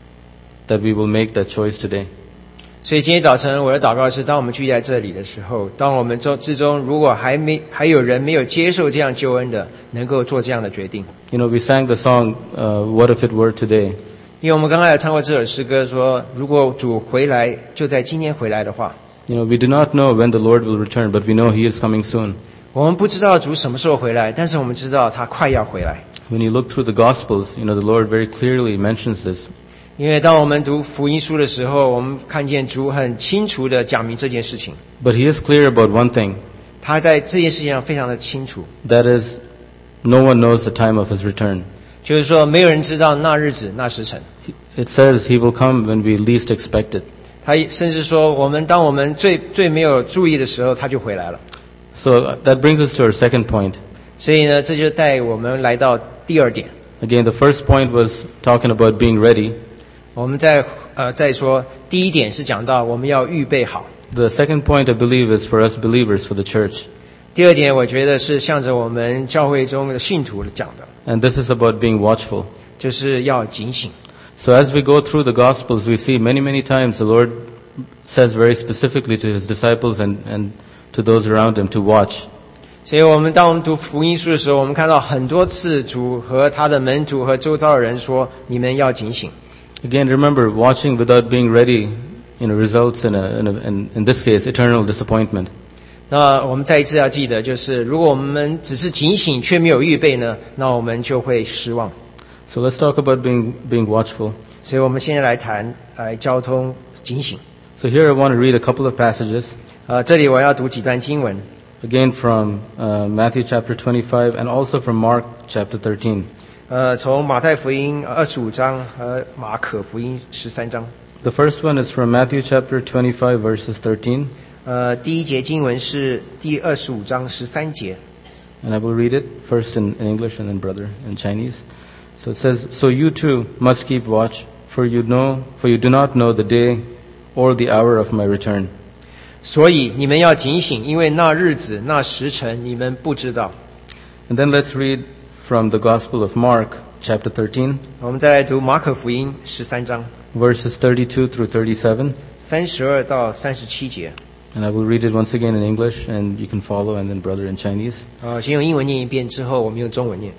that we will make that choice today. 所以今天早晨我的祷告是，当我们聚在这里的时候，当我们中之中如果还没还有人没有接受这样救恩的，能够做这样的决定。 You know, we sang the song, uh, What If It Were Today? 因为我们刚才有唱过这首诗歌说，如果主回来就在今天回来的话， You know, we do not know when the Lord will return, but we know He is coming soon. 我们不知道主什么时候回来，但是我们知道他快要回来。 When you look through the Gospels, you know, the Lord very clearly mentions this. 因为当我们读福音书的时候，我们看见主很清楚地讲明这件事情。 But He is clear about one thing, 他在这件事情上非常的清楚， that is, no one knows the time of His return. 就是说没有人知道那日子那时辰。 It says He will come when we least expect it. 他甚至说，我们当我们最最没有注意的时候，他就回来了。 So that brings us to our second point. 所以呢，这就带我们来到第二点。 Again, the first point was talking about being ready. 我们再呃再说，第一点是讲到我们要预备好。 The second point, I believe, is for us believers, for the church. 第二点，我觉得是向着我们教会中的信徒讲的， And this is about being watchful. 就是要警醒。 So as we go through the Gospels, we see many, many times the Lord says very specifically to His disciples and, and to those around Him to watch. 所以我们当我们读福音书的时候，我们看到很多次主和他的门徒和周遭的人说：“你们要警醒。” Again, remember, watching without being ready, you know, results in, a, in, a, in, in this case, eternal disappointment. 那我们再一次要记得，就是如果我们只是警醒却没有预备呢，那我们就会失望。 So let's talk about being, being watchful. 所以我们现在来谈来交通警醒。 So here I want to read a couple of passages. 呃，这里我要读几段经文。 Again from uh, Matthew chapter twenty-five and also from Mark chapter thirteen. 呃，从马太福音二十五章和马可福音十三章。 The first one is from Matthew chapter twenty-five verses thirteen. 呃，第一节经文是第二十五章十三节。 And I will read it first in, in English and then brother in Chinese. So it says, So you too must keep watch, for you know, for you do not know the day or the hour of my return. 所以你们要警醒，因为那日子、那时辰你们不知道。 And then let's read from the Gospel of Mark, chapter thirteen, 我们再来读马可福音十三章 verses thirty-two through thirty-seven. 三十二到三十七节。 And I will read it once again in English, and you can follow, and then brother in Chinese. 呃，先用英文念一遍，之后我们用中文念。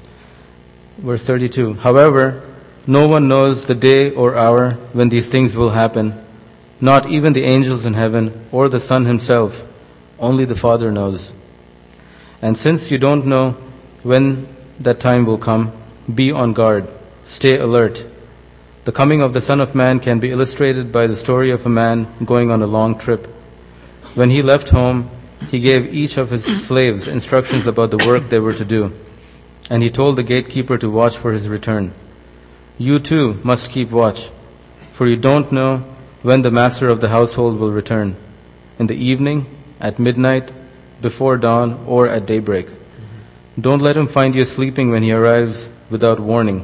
Verse thirty-two. However, no one knows the day or hour when these things will happen, not even the angels in heaven or the Son himself. Only the Father knows. And since you don't know when that time will come, be on guard. Stay alert. The coming of the Son of Man can be illustrated by the story of a man going on a long trip. When he left home, he gave each of his slaves instructions about the work they were to do. And he told the gatekeeper to watch for his return. You too must keep watch, for you don't know when the master of the household will return, in the evening, at midnight, before dawn, or at daybreak. Don't let him find you sleeping when he arrives without warning.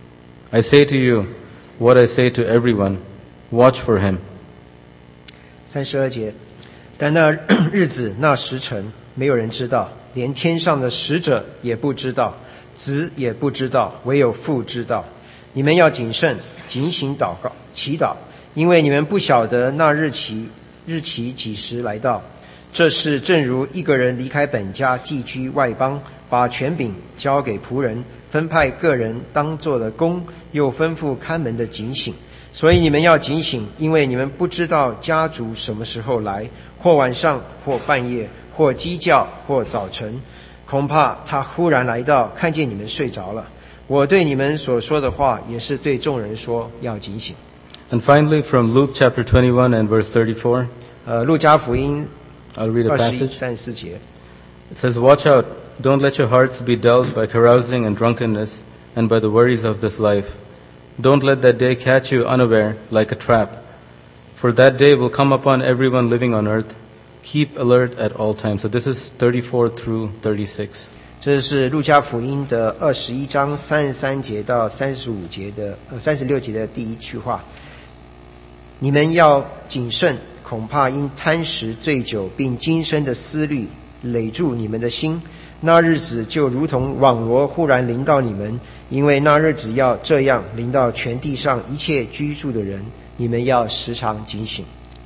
I say to you what I say to everyone, watch for him. 三十二节，但那日子、那时辰，没有人知道，连天上的使者也不知道， 子也不知道，唯有父知道。你们要谨慎，警醒祷告祈祷，因为你们不晓得那日期日期几时来到。这事正如一个人离开本家，寄居外邦，把权柄交给仆人，分派个人当做的工，又吩咐看门的警醒。所以你们要警醒，因为你们不知道家主什么时候来，或晚上，或半夜，或鸡叫，或早晨，恐怕他忽然来到，看见你们睡着了。我对你们所说的话，也是对众人说，要警醒。 And finally, from Luke chapter twenty-one and verse thirty-four, 呃，路加福音 I'll read a 二十一 passage. 三十四节。 It says, "Watch out, don't let your hearts be dulled by carousing and drunkenness and by the worries of this life. Don't let that day catch you unaware like a trap. For that day will come upon everyone living on earth. Keep alert at all times." So this is thirty-four through thirty-six. 这是路加福音的二十一章三十三节到三十五节的呃三十六节的第一句话。你们要谨慎，恐怕因贪食醉酒，并今生的思虑累住你们的心。那日子就如同网罗忽然临到你们，因为那日子要这样临到全地上一切居住的人。你们要时常警醒。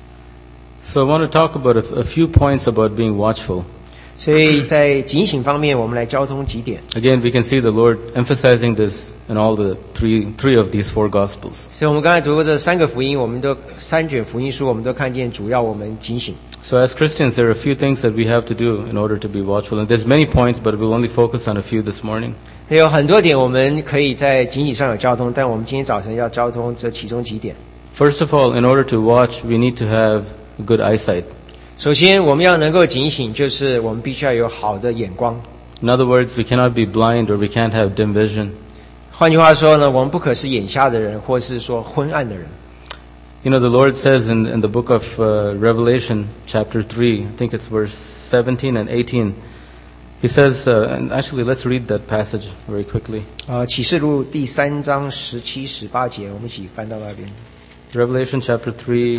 So I want to talk about a, a few points about being watchful. 所以在警醒方面，我们来交通几点。 Again, we can see the Lord emphasizing this in all the three three of these four Gospels. 所以我们刚才读过这三个福音，我们都三卷福音书，我们都看见主要我们警醒。 So as Christians, there are a few things that we have to do in order to be watchful. And there's many points, but we'll only focus on a few this morning. 有很多点我们可以在警醒上有交通，但我们今天早晨要交通这其中几点。 First of all, in order to watch, we need to have good eyesight. 首先，我们要能够警醒，就是我们必须要有好的眼光。 In other words, we cannot be blind or we can't have dim vision. 换句话说呢，我们不可是眼瞎的人，或是说昏暗的人。 You know, the Lord says in, in the book of uh, Revelation, chapter three, I think it's verse seventeen and eighteen, He says, uh, and actually let's read that passage very quickly. 呃，启示录第三章十七、十八节，我们一起翻到那边。 Revelation chapter three,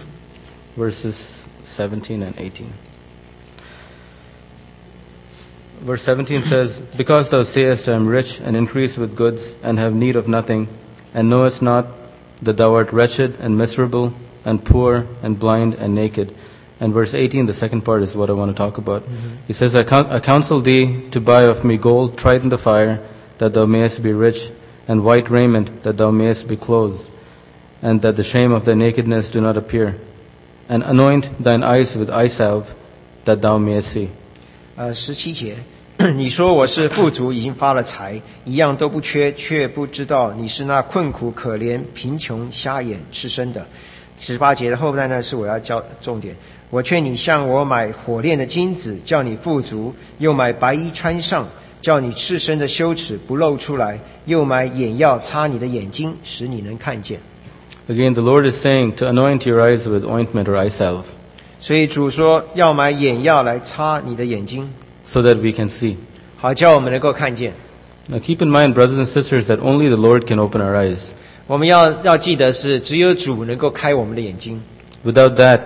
verses seventeen and eighteen. Verse seventeen says, "Because thou sayest, I am rich and increase with goods and have need of nothing, and knowest not that thou art wretched and miserable and poor and blind and naked." And verse eighteen, the second part, is what I want to talk about. Mm-hmm. He says, I, con- I counsel thee to buy of me gold tried in the fire, that thou mayest be rich, and white raiment, that thou mayest be clothed, and that the shame of thy nakedness do not appear. And anoint thine eyes with eye salve, that thou mayest see. 呃，十七节，你说我是富足，已经发了财，一样都不缺，却不知道你是那困苦、可怜、贫穷、瞎眼、赤身的。十八节的后半段是我要教重点。我劝你向我买火炼的金子，叫你富足；又买白衣穿上，叫你赤身的羞耻不露出来；又买眼药擦你的眼睛，使你能看见。 Again, the Lord is saying to anoint your eyes with ointment or eye salve, 所以主说要买眼药来擦你的眼睛， so that we can see. 好叫我们能够看见。 Now keep in mind, brothers and sisters, that only the Lord can open our eyes. 我们要要记得是只有主能够开我们的眼睛。 Without that,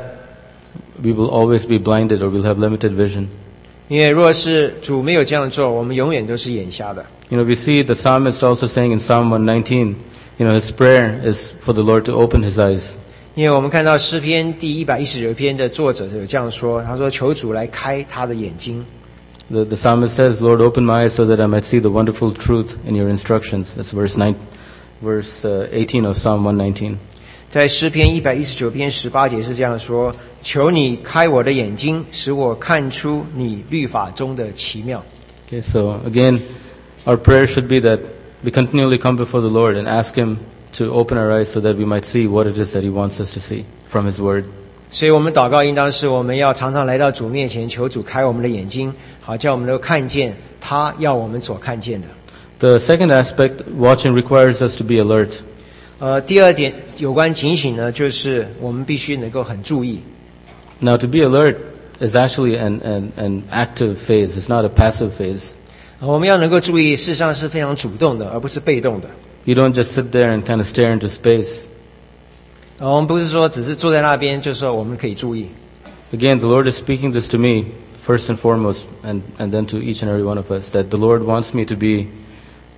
we will always be blinded or we'll have limited vision. 因为若是主没有这样做，我们永远都是眼瞎的。 You know, we see the psalmist also saying in Psalm one nineteen, you know, his prayer is for the Lord to open his eyes. 因为我们看到诗篇第一百一十九篇的作者有这样说，他说求主来开他的眼睛。 The, the psalmist says, "Lord, open my eyes so that I might see the wonderful truth in your instructions." That's verse nine, verse uh, eighteen of Psalm one nineteen. 在诗篇一百一十九篇十八节是这样说：求你开我的眼睛，使我看出你律法中的奇妙。 Okay, so again, our prayer should be that we continually come before the Lord and ask Him to open our eyes so that we might see what it is that He wants us to see from His Word. 所以我们祷告应当是我们要常常来到主面前，求主开我们的眼睛，好叫我们能够看见他要我们所看见的。 The second aspect, watching, requires us to be alert. 呃，第二点有关警醒呢，就是我们必须能够很注意。 Now, to be alert is actually an, an, an active phase. It's not a passive phase. 我们要能够注意，事实上是非常主动的，而不是被动的。 You don't just sit there and kind of stare into space. 呃，我们不是说只是坐在那边，就说我们可以注意。 Again, the Lord is speaking this to me, first and foremost, and, and then to each and every one of us, that the Lord wants me to be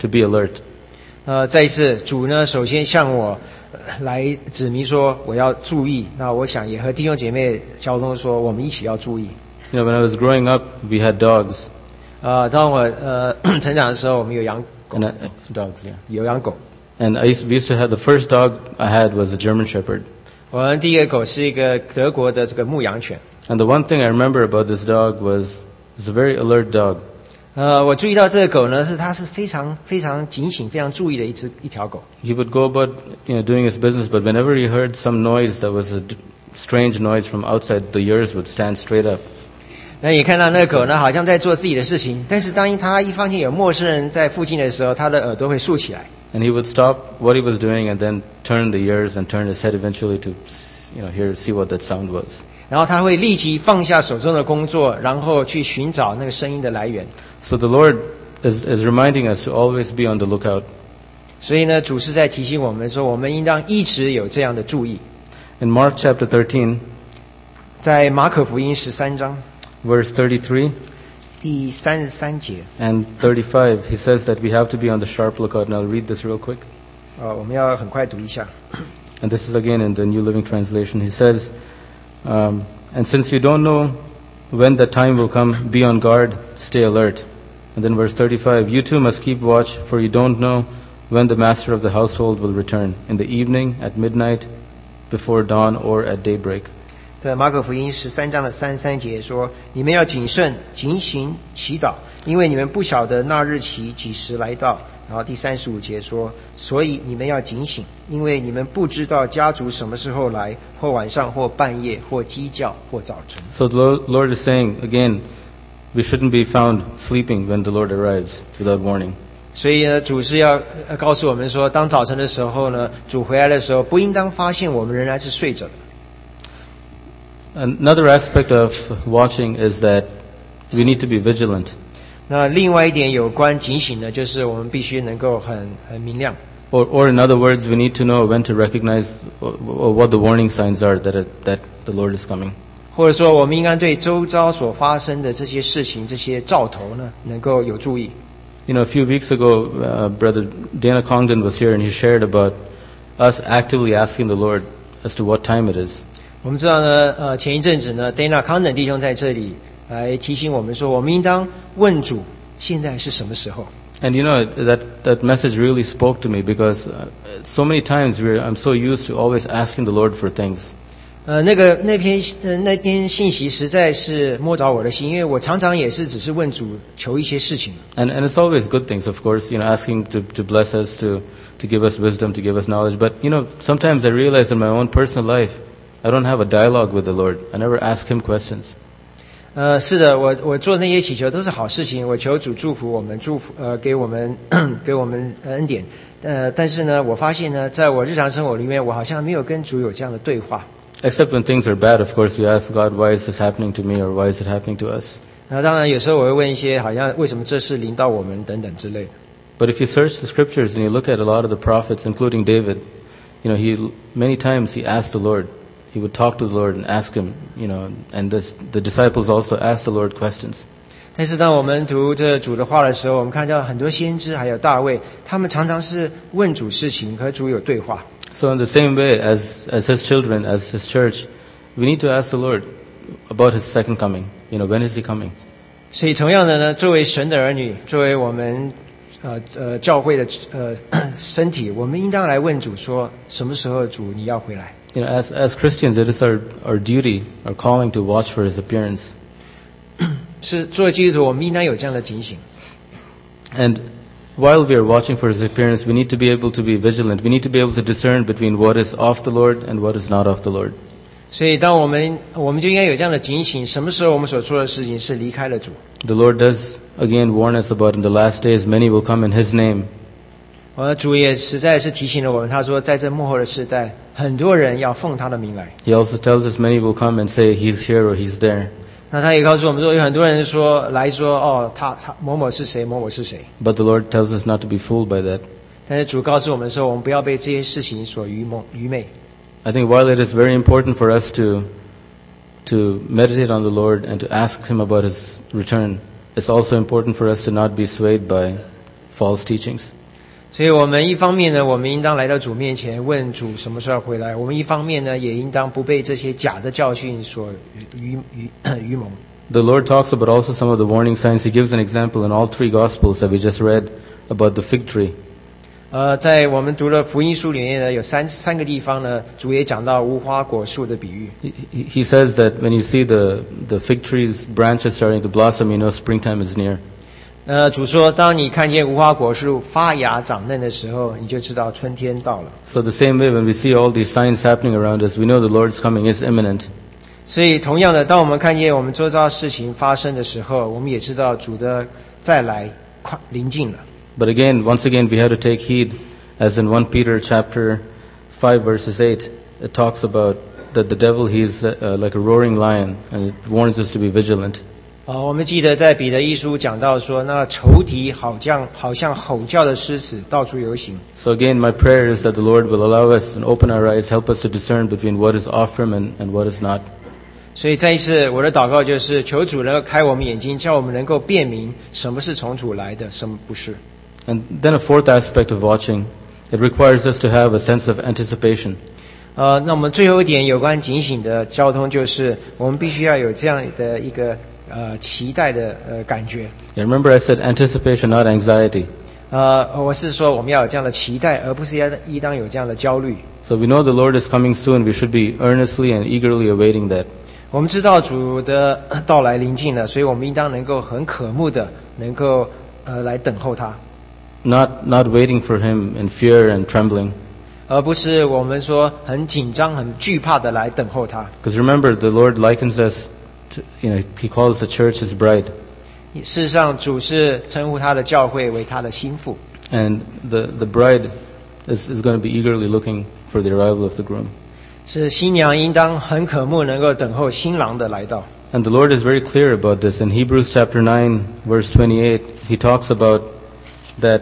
to be alert. 呃，再一次，主呢，首先向我呃来指明说我要注意。那我想也和弟兄姐妹交通说，我们一起要注意。 You know, when I was growing up, we had dogs. 呃，当我呃成长的时候，我们有养 And I, dogs, yeah. 有养狗。 And I used, we used to have, the first dog I had was a German Shepherd. 我们第一个狗是一个德国的这个牧羊犬。 And the one thing I remember about this dog was, it was a very alert dog. 呃，我注意到这个狗呢，是它是非常非常警醒、非常注意的一只一条狗。 He would go about, you know, doing his business, but whenever he heard some noise that was a d- strange noise from outside, the ears would stand straight up. 那你看到那个狗呢，好像在做自己的事情，但是当它一发现有陌生人在附近的时候，它的耳朵会竖起来。 And he would stop what he was doing and then turn the ears and turn his head eventually to, you know, hear, see what that sound was. 然后他会立即放下手中的工作，然后去寻找那个声音的来源。 So the Lord is, is reminding us to always be on the lookout. 所以呢，主是在提醒我们说，我们应当一直有这样的注意。 In Mark chapter thirteen, 在马可福音十三章 verse thirty-three 第三十三节， and thirty-five, he says that we have to be on the sharp lookout. And I'll read this real quick. 呃，我们要很快读一下。 And this is again in the New Living Translation. He says, um, and since you don't know when the time will come, be on guard, stay alert. And then verse thirty-five, you too must keep watch, for you don't know when the master of the household will return, in the evening, at midnight, before dawn, or at daybreak. 在马可福音十三章的三十三节说：“你们要谨慎、警醒、祈祷，因为你们不晓得那日期几时来到。”然后第三十五节说：“所以你们要警醒，因为你们不知道家主什么时候来，或晚上，或半夜，或鸡叫，或早晨。” So the Lo- Lord is saying, again, we shouldn't be found sleeping when the Lord arrives without warning. 所以呢，主是要呃告诉我们说，当早晨的时候呢，主回来的时候，不应当发现我们仍然是睡着的。 Another aspect of watching is that we need to be vigilant. 那另外一点有关警醒呢，就是我们必须能够很很明亮。 Or, or in other words, we need to know when to recognize or, or what the warning signs are that, it, that the Lord is coming. 或者说，我们应该对周遭所发生的这些事情、这些兆头呢，能够有注意。 You know, a few weeks ago, uh, Brother Dana Congdon was here and he shared about us actively asking the Lord as to what time it is. 我们知道呢，呃，前一阵子呢 ，Dana 康等弟兄在这里来提醒我们说，我们应当问主，现在是什么时候？ And you know, that, that message really spoke to me because uh, so many times we're, I'm so used to always asking the Lord for things. 呃，那个那篇呃那篇信息实在是摸着我的心，因为我常常也是只是问主求一些事情。 And, and it's always good things, of course, you know, asking to, to bless us, to, to give us wisdom, to give us knowledge. But, you know, sometimes I realize in my own personal life, I don't have a dialogue with the Lord. I never ask Him questions. 呃，是的，我我做那些祈求都是好事情，我求主祝福我们，祝福呃给我们给我们恩典。呃，但是呢，我发现呢，在我日常生活里面，我好像没有跟主有这样的对话。 Except when things are bad, of course, we ask God, why is this happening to me or why is it happening to us? 那当然，有时候我会问一些好像为什么这事临到我们等等之类的。 But if you search the scriptures and you look at a lot of the prophets, including David, you know, he many times he asked the Lord. He would talk to the Lord and ask Him, you know, and this, the disciples also asked the Lord questions. 但是当我们读这主的话的时候，我们看到很多先知还有大卫，他们常常是问主事情，和主有对话。 So in the same way, as, as His children, as His church, we need to ask the Lord about His second coming. You know, when is He coming? 所以同样的呢，作为神的儿女，作为我们呃呃教会的呃身体，我们应当来问主说，什么时候主你要回来？ You know, as, as Christians, it is our, our duty, our calling to watch for His appearance. 是作为基督徒，我们应当有这样的警醒。 And while we are watching for His appearance, we need to be able to be vigilant. We need to be able to discern between what is of the Lord and what is not of the Lord. 所以，当我们我们就应该有这样的警醒，什么时候我们所做的事情是离开了主？ The Lord does again warn us about in the last days, many will come in His name. 呃，主也实在是提醒了我们，他说，在这末后的世代，很多人要奉他的名来。 He also tells us many will come and say, He's here or He's there. 那他也告诉我们说，有很多人说来说，哦，他他某某是谁，某某是谁。 But the Lord tells us not to be fooled by that. 但是主告诉我们说，我们不要被这些事情所愚蒙愚昧。 I think while it is very important for us to to meditate on the Lord and to ask Him about His return, it's also important for us to not be swayed by false teachings. 所以我们一方面呢，我们应当来到主面前问主什么时候回来，我们一方面呢，也应当不被这些假的教训所愚愚愚蒙。 The Lord talks about also some of the warning signs. He gives an example in all three Gospels that we just read about the fig tree. 呃，在我们读了福音书里面呢，有三三个地方呢，主也讲到无花果树的比喻。 He, he says that when you see the, the fig tree's branches starting to blossom, you know springtime is near. 呃，主说，当你看见无花果树发芽长嫩的时候，你就知道春天到了。 So the same way, when we see all these signs happening around us, we know the Lord's coming is imminent. 所以，同样的，当我们看见我们周遭事情发生的时候，我们也知道主的再来快临近了。 But again, once again, we have to take heed, as in First Peter chapter five, verses eight, it talks about that the devil, he's uh, like a roaring lion, and it warns us to be vigilant. 啊、呃，我们记得在彼得一书讲到说，那仇敌好像好像吼叫的狮子，到处游行。 So again, my prayer is that the Lord will allow us and open our eyes, help us to discern between what is of Him and, and what is not. 所以再一次，我的祷告就是，求主能够开我们眼睛，叫我们能够辨明什么是从主来的，什么不是。 And then a fourth aspect of watching, it requires us to have a sense of anticipation. 呃，那我们最后一点有关警醒的交通，就是我们必须要有这样的一个呃期待的呃感觉。 Yeah, remember I said anticipation, not anxiety. 呃，我是说我们要有这样的期待，而不是要应当有这样的焦虑。 So we know the Lord is coming soon. We should be earnestly and eagerly awaiting that. 我们知道主的到来临近了，所以我们应当能够很渴慕的，能够呃来等候他。 Not not waiting for Him in fear and trembling. 而不是我们说很紧张、很惧怕的来等候他。 Because remember, the Lord likens us to, you know, He calls the church His bride. 事实上，主是称呼他的教会为他的心腹。 And the, the bride is, is going to be eagerly looking for the arrival of the groom. 是新娘应当很渴慕能够等候新郎的来到。 And the Lord is very clear about this. In Hebrews chapter nine, verse twenty-eight, He talks about that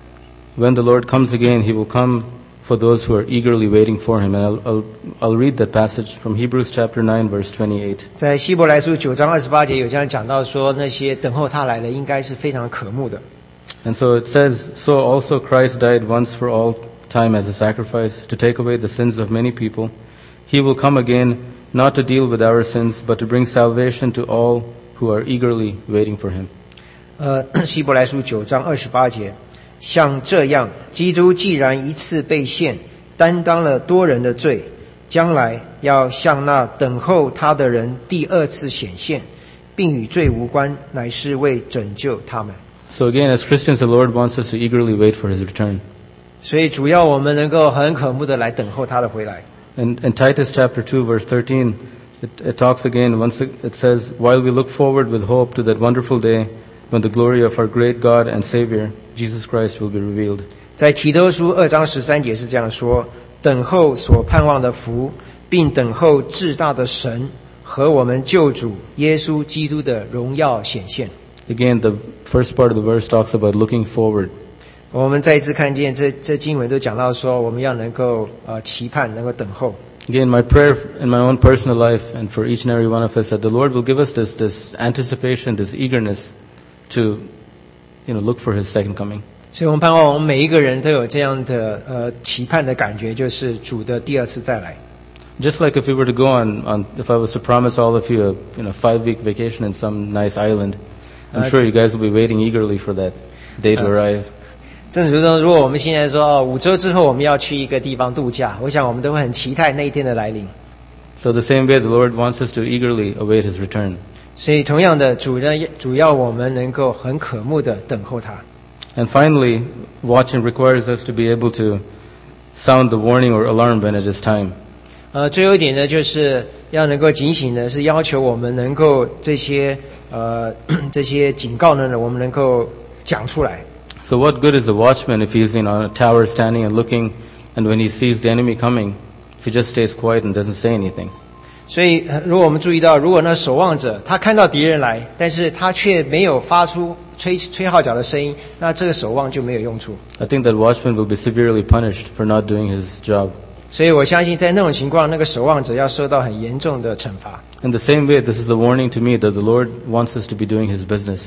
when the Lord comes again, He will come for those who are eagerly waiting for Him. And I'll, I'll, I'll read that passage from Hebrews chapter nine, verse twenty-eight. 在希伯来书九章二十八节有这样讲到说，那些等候他来的应该是非常渴慕的。 And so it says, So also Christ died once for all time as a sacrifice to take away the sins of many people. He will come again, not to deal with our sins, but to bring salvation to all who are eagerly waiting for Him. 呃，希伯来书九章二十八节，像这样，基督既然一次被献，担当了多人的罪，将来要向那等候他的人第二次显现，并与罪无关，乃是为拯救他们。 So again, as Christians, the Lord wants us to eagerly wait for His return. 所以主要我们能够很渴慕的来等候他的回来。 And in Titus chapter two, verse thirteen, it, it talks again, once it, it says, While we look forward with hope to that wonderful day when the glory of our great God and Savior, Jesus Christ, will be revealed. 在提多书二章十三节是这样说：等候所盼望的福，并等候至大的神和我们救主耶稣基督的荣耀显现。 Again, the first part of the verse talks about looking forward. 我们再一次看见这这经文都讲到说，我们要能够呃期盼，能够等候。 Again, my prayer in my own personal life and for each and every one of us that the Lord will give us this this anticipation, this eagerness to, you know, look for His second coming. 所以我们盼望我们每一个人都有这样的呃期盼的感觉，就是主的第二次再来。 Just like if we were to go on, on if I was to promise all of you a you know five week vacation in some nice island, I'm sure you guys will be waiting eagerly for that day to arrive. 正如说，如果我们现在说哦，五周之后我们要去一个地方度假，我想我们都会很期待那一天的来临。 So the same way, the Lord wants us to eagerly await His return. 所以同样的，主呢，主要我们能够很渴慕的等候他。 And finally, watching requires us to be able to sound the warning or alarm when it is time. 呃，最后一点呢，就是要能够警醒的，是要求我们能够这些呃这些警告呢，我们能够讲出来。 So what good is a watchman if he's you know, on a tower standing and looking, and when he sees the enemy coming, if he just stays quiet and doesn't say anything? 所以，如果我们注意到，如果那守望者他看到敌人来，但是他却没有发出吹吹号角的声音，那这个守望就没有用处。 I think that watchman will be severely punished for not doing his job. 所以我相信，在那种情况，那个守望者要受到很严重的惩罚。 In the same way, this is a warning to me that the Lord wants us to be doing His business.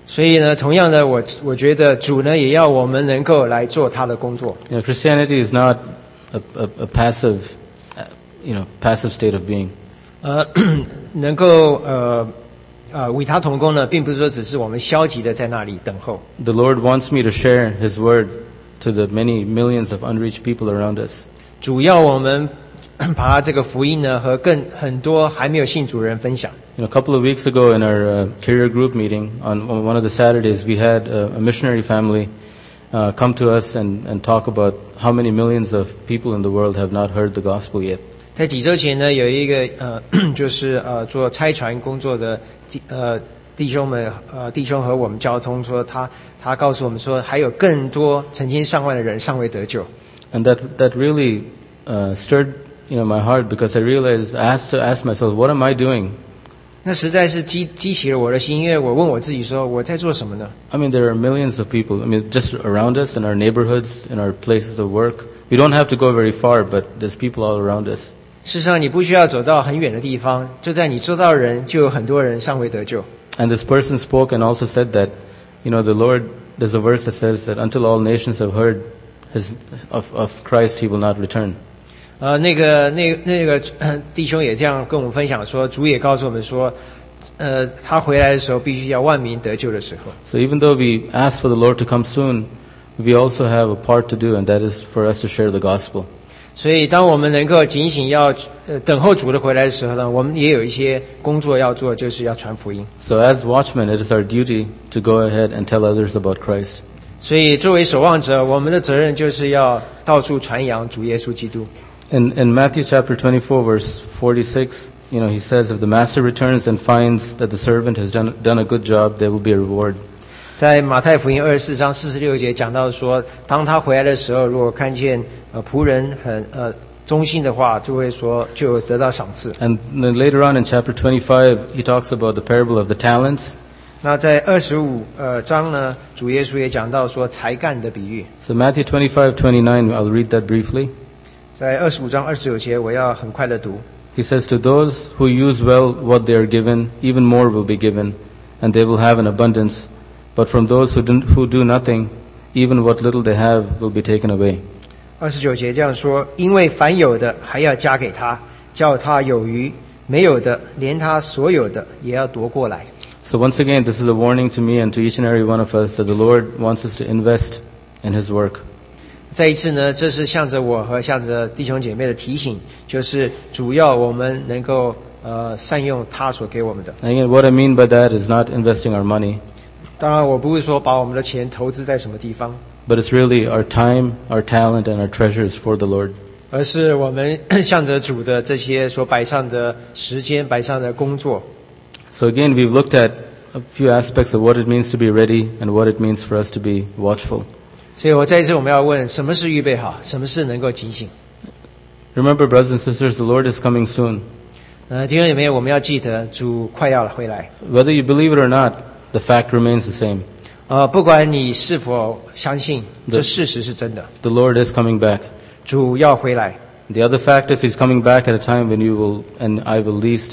所以呢，同样的，我我觉得主呢也要我们能够来做他的工作。 You know, Christianity is not a, a, a passive, uh, you know, passive state of being. 呃，能够呃呃与他同工呢，并不是说只是我们消极的在那里等候。 The Lord wants me to share His word to the many millions of unreached people around us. 主要我们把他这个福音呢和更很多还没有信主的人分享。 You know, a couple of weeks ago in our uh, career group meeting, on, on one of the Saturdays, we had a, a missionary family uh, come to us and, and talk about how many millions of people in the world have not heard the gospel yet. 在几周前呢，有一个呃，就是呃做差传工作的弟呃弟兄们呃弟兄和我们交通说，他他告诉我们说，还有更多成千上万的人尚未得救。 And that that really uh, stirred you know my heart because I realized I asked to ask myself, what am I doing? 那实在是激激起了我的心，因为我问我自己说，我在做什么呢？ I mean, there are millions of people. I mean, just around us, in our neighborhoods, in our places of work. We don't have to go very far, but there's people all around us. 事实上，你不需要走到很远的地方，就在你周遭的人，就有很多人尚未得救。 And this person spoke and also said that, you know, the Lord. There's a verse that says that until all nations have heard his, of of Christ, He will not return. 呃，那个那那个弟兄也这样跟我们分享说，主也告诉我们说，呃，他回来的时候必须要万民得救的时候。 So even though we ask for the Lord to come soon, we also have a part to do, and that is for us to share the gospel. 所以，当我们能够警醒要呃等候主的回来的时候呢，我们也有一些工作要做，就是要传福音。 So as watchmen, it is our duty to go ahead and tell others about Christ. 所以，作为守望者，我们的责任就是要到处传扬主耶稣基督。 In, in Matthew chapter twenty-four, verse forty-six, you know, he says, if the master returns and finds that the servant has done, done a good job, there will be a reward. 在马太福音二十四章四十六节讲到说，当他回来的时候，如果看见呃仆人很呃忠心的话，就会说就得到赏赐。 And then later on in chapter twenty-five, he talks about the parable of the talents. 那在二十五呃章呢，主耶稣也讲到说才干的比喻。 So Matthew twenty-five twenty-nine, I'll read that briefly. 在二十五章二十九节，我要很快的读。 He says, to those who use well what they are given, even more will be given, and they will have an abundance. But from those who do, who do nothing, even what little they have will be taken away. 二十九节这样说，因为凡有的还要加给他，叫他有余；没有的，连他所有的也要夺过来。 So once again, this is a warning to me and to each and every one of us that the Lord wants us to invest in His work. 再一次呢，这是向着我和向着弟兄姐妹的提醒，就是主要我们能够呃善用他所给我们的。 And again, what I mean by that is not investing our money, 当然，我不是说把我们的钱投资在什么地方， but it's really our time, our talent, and our treasures for the Lord. 而是我们向着主的这些所摆上的时间、摆上的工作。 So again, we've looked at a few aspects of what it means to be ready and what it means for us to be watchful. 所以我再一次我们要问：什么是预备好？什么是能够警醒？ Remember, brothers and sisters, the Lord is coming soon. 呃，弟兄姐妹，我们要记得主快要回来。 Whether you believe it or not, the fact remains the same. 呃，不管你是否相信，这事实是真的。 The Lord is coming back. 主要回来。 The other fact is He's coming back at a time when you will and I will least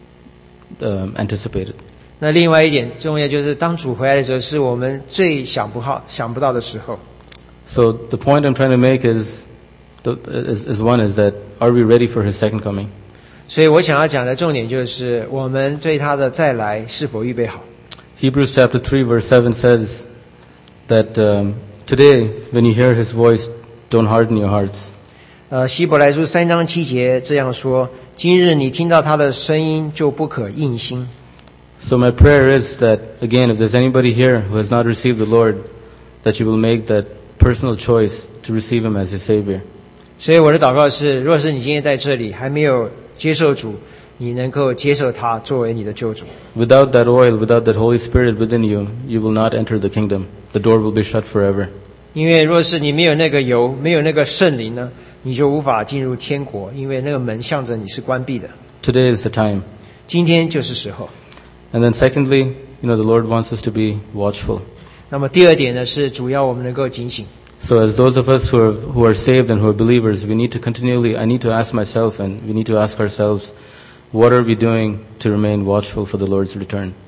um, anticipate it. 那另外一点重要就是，当主回来的时候，是我们最想不好、想不到的时候。 So the point I'm trying to make is, the, is, is one is that are we ready for His second coming? 所以我想要讲的重点就是，我们对他的再来是否预备好。 Hebrews chapter three verse seven says that um, today when you hear His voice, don't harden your hearts. 呃，希伯来书三章七节这样说：今日你听到他的声音，就不可硬心。 So my prayer is that, again, if there's anybody here who has not received the Lord, that you will make that personal choice to receive Him as your Savior. 所以我的祷告是，若是你今天在这里还没有接受主，你能够接受他作为你的救主。 Without that oil, without that Holy Spirit within you, you will not enter the kingdom. The door will be shut forever. 因为若是你没有那个油，没有那个圣灵呢，你就无法进入天国，因为那个门向着你是关闭的。 Today is the time. 今天就是时候。 And then secondly, you know, the Lord wants us to be watchful. 那么第二点呢，是主要我们能够警醒。 So as those of us who are, who are saved and who are believers, we need to continually, I need to ask myself and we need to ask ourselves, what are we doing to remain watchful for the Lord's return?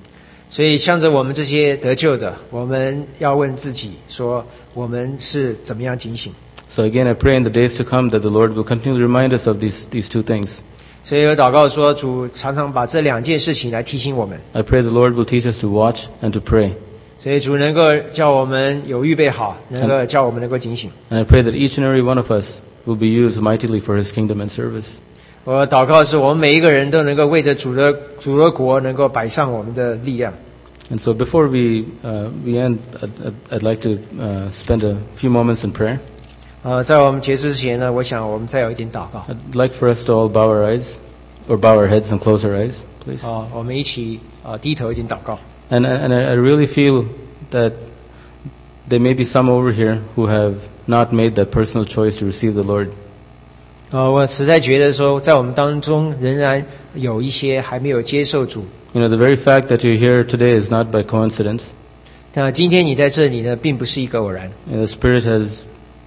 所以向着我们这些得救的，我们要问自己说，我们是怎么样警醒。 So again, I pray in the days to come that the Lord will continue to remind us of these, these two things. 所以有祷告说，主常常把这两件事情来提醒我们。 I pray the Lord will teach us to watch and to pray. 所以主能够叫我们有预备好，能够叫我们能够警醒。 And I pray that each and every one of us will be used mightily for His kingdom and service. 我祷告是我们每一个人都能够为着主的主的国能够摆上我们的力量。 And so before we, uh, we end, I'd, I'd like to uh, spend a few moments in prayer. 呃，在我们结束之前呢，我想我们再有一点祷告。 I'd like for us to all bow our eyes, or bow our heads and close our eyes, please. 啊、我们一起啊、呃低头一点祷告。 And, and I really feel that there may be some over here who have not made that personal choice to receive the Lord. 呃，我实在觉得说，在我们当中仍然有一些还没有接受主。 You know, the very fact that you're here today is not by coincidence. 那今天你在这里呢，并不是一个偶然， And the Spirit has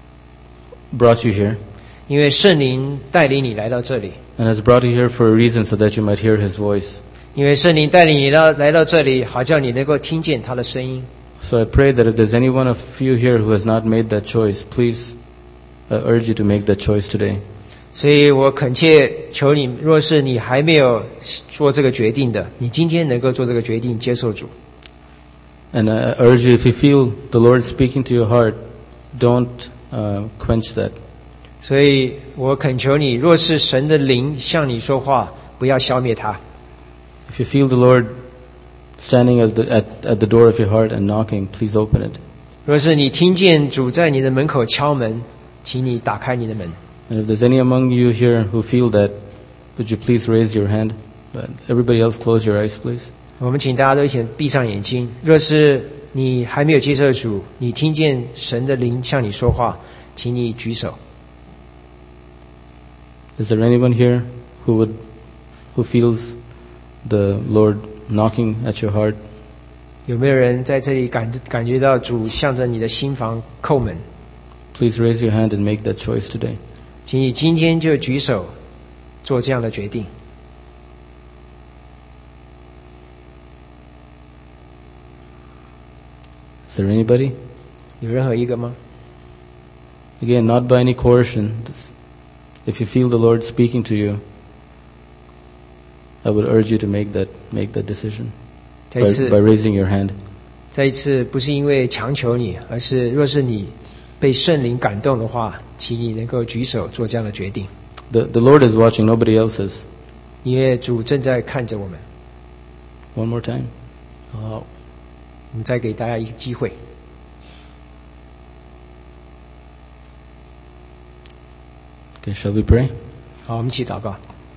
brought you here, 因为圣灵带领你来到这里， and has brought you here for a reason so that you might hear His voice. 因为圣灵带领你到来到这里，好叫你能够听见他的声音。 So I pray that if there's any one of you here who has not made that choice, please uh, urge you to make that choice today. 所以我恳切求你，若是你还没有做这个决定的，你今天能够做这个决定，接受主。 And I urge you, if you feel the Lord speaking to your heart, don't uh, quench that. 所以我恳求你，若是神的灵向你说话，不要消灭它。 If you feel the Lord standing at the, at, at the door of your heart and knocking, please open it. 若是你听见主在你的门口敲门，请你打开你的门。 And if there's any among you here who feel that, would you please raise your hand? But everybody else, close your eyes, please. 我们请大家都一起闭上眼睛。若是你还没有接受主，你听见神的灵向你说话，请你举手。 Is there anyone here who would, who feels the Lord knocking at your heart? 有没有人在这里感感觉到主向着你的心房叩门？ Please raise your hand and make that choice today. 请你今天就举手，做这样的决定。 Is there anybody? 有任何一个吗？ Again, not by any coercion. If you feel the Lord speaking to you, I would urge you to make that make that decision 再一 by, 次 by，raising your hand. 再一次，不是因为强求你，而是若是你被圣灵感动的话，请你能够举手做这样的决定， The, the Lord is watching, nobody else is. 因为主正在看着我们。 One more time. 好，我们再给大家一个机会。 Okay, shall we pray? 好，我们一起祷告。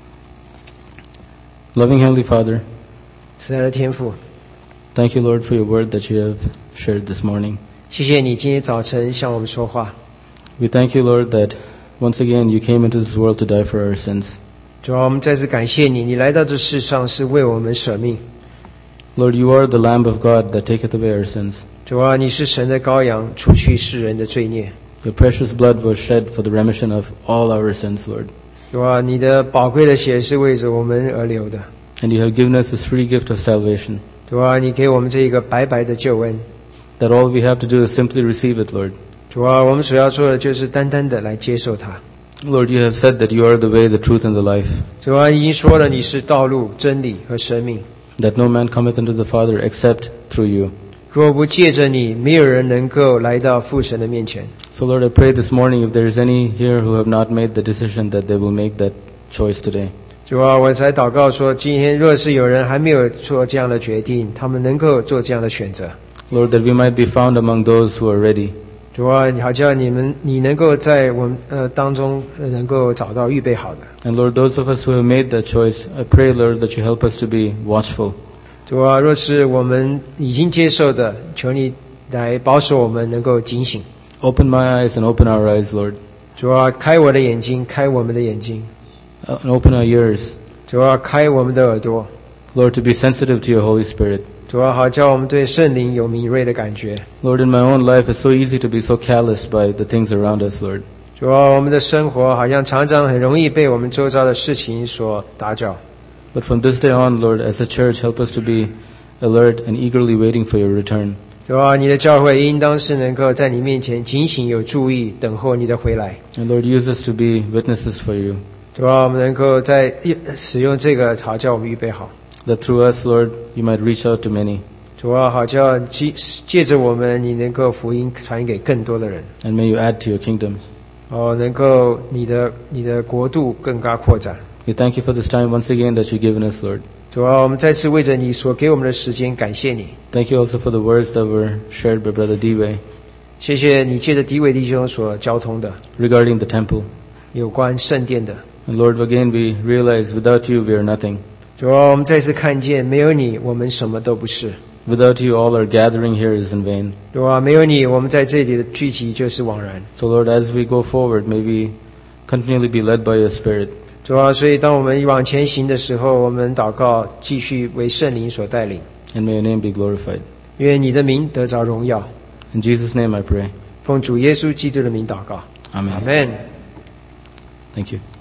Loving Heavenly Father, 慈爱的天父， thank you, Lord, for your word that you have shared this morning. 谢谢你今天早晨向我们说话。 We thank you, Lord, that once again you came into this world to die for our sins. 主啊，我们再次感谢你，你来到这世上是为我们舍命。 Lord, you are the Lamb of God that taketh away our sins. 主啊，你是神的羔羊，除去世人的罪孽。 Your precious blood was shed for the remission of all our sins, Lord. 主啊，你的宝贵的血是为着我们而流的。 And you have given us this free gift of salvation, 主啊，你给我们这一个白白的救恩。 that all we have to do is simply receive it, Lord. 主啊，我们所要做的就是单单的来接受它。 Lord, you have said that you are the way, the truth, and the life, 主啊，已经说了你是道路、真理和生命。 that no man cometh unto the Father except through you. 若不借着你，没有人能够来到父神的面前。 So, Lord, I pray this morning if there is any here who have not made the decision, that they will make that choice today. 主啊，我才祷告说，今天若是有人还没有做这样的决定，他们能够做这样的选择。 Lord, that we might be found among those who are ready. 主啊，好叫你们你能够在我们呃当中呃能够找到预备好的。 And Lord, those of us who have made that choice, I pray, Lord, that you help us to be watchful. 主啊，若是我们已经接受的，求你来保守我们能够警醒。 Open my eyes and open our eyes, Lord. 主啊，开我的眼睛，开我们的眼睛。 Uh, and open our ears, 主啊，开我们的耳朵。 Lord, to be sensitive to your Holy Spirit. 主啊，好叫我们对圣灵有敏锐的感觉。 Lord, in my own life, it's so easy to be so callous by the things around us, Lord. 主啊，我们的生活好像常常很容易被我们周遭的事情所打搅。 But from this day on, Lord, as a church, help us to be alert and eagerly waiting for your return. 主啊，你的教会应当是能够在你面前警醒有注意，等候你的回来。 And Lord, use us to be witnesses for you. 主啊，我们能够在使用这个，好叫我们预备好。 That through us, Lord, you might reach out to many. 主啊，好叫借借着我们，你能够福音传给更多的人。 And may you add to your kingdom. 哦，能够你的你的国度更加扩展。 We thank you for this time once again that you've given us, Lord. 主啊，我们再次为着你所给我们的时间感谢你。 Thank you also for the words that were shared by Brother Dewey 谢谢你借着迪伟弟兄所交通的 regarding the temple. 有关圣殿的。 And Lord, again we realize without you we are nothing. 主啊，我们再次看见没有你，我们什么都不是。 Without you, all our gathering here is in vain. 主啊，没有你，我们在这里的聚集就是枉然。 So Lord, as we go forward, may we continually be led by your Spirit. 主啊，所以当我们往前行的时候，我们祷告，继续为圣灵所带领。 And may your name be glorified. 愿你的名得着荣耀。 In Jesus' name I pray. 奉主耶稣基督的名祷告。 Amen. 阿们。 Thank you.